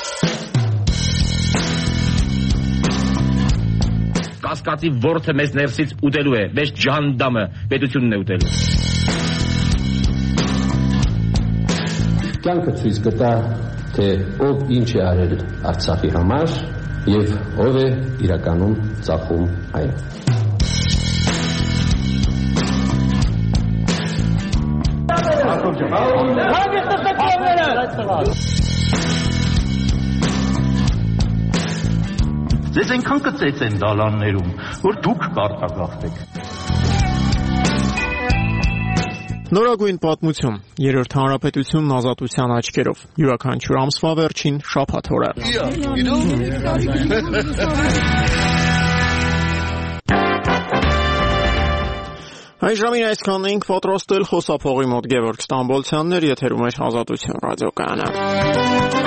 Կասկածի որդը մեզ ներսից ուտելու է, մեզ ջանդամը պետությունն է ուտելու։ Կյանքը ցույց կտա, թե ով ինչ է արել Արցախի համար եւ ով է իրականում ծախում այն։ Ձեզ այնքան կծեց են դալաններում, որ դուք կարտագաղթեք։ Նորագույն պատմություն, Երրորդ հանրապետությունն ազատության աչքերով, յուրաքանչյուր ամսվա վերջին շաբաթ օրը։ Այս ժամին այսքանն էինք պատրաստել, խոսափողի մոտ Գևորգ Ստամբոլցյանն էր, եթերում էր Ազատություն ռադիոկայանը։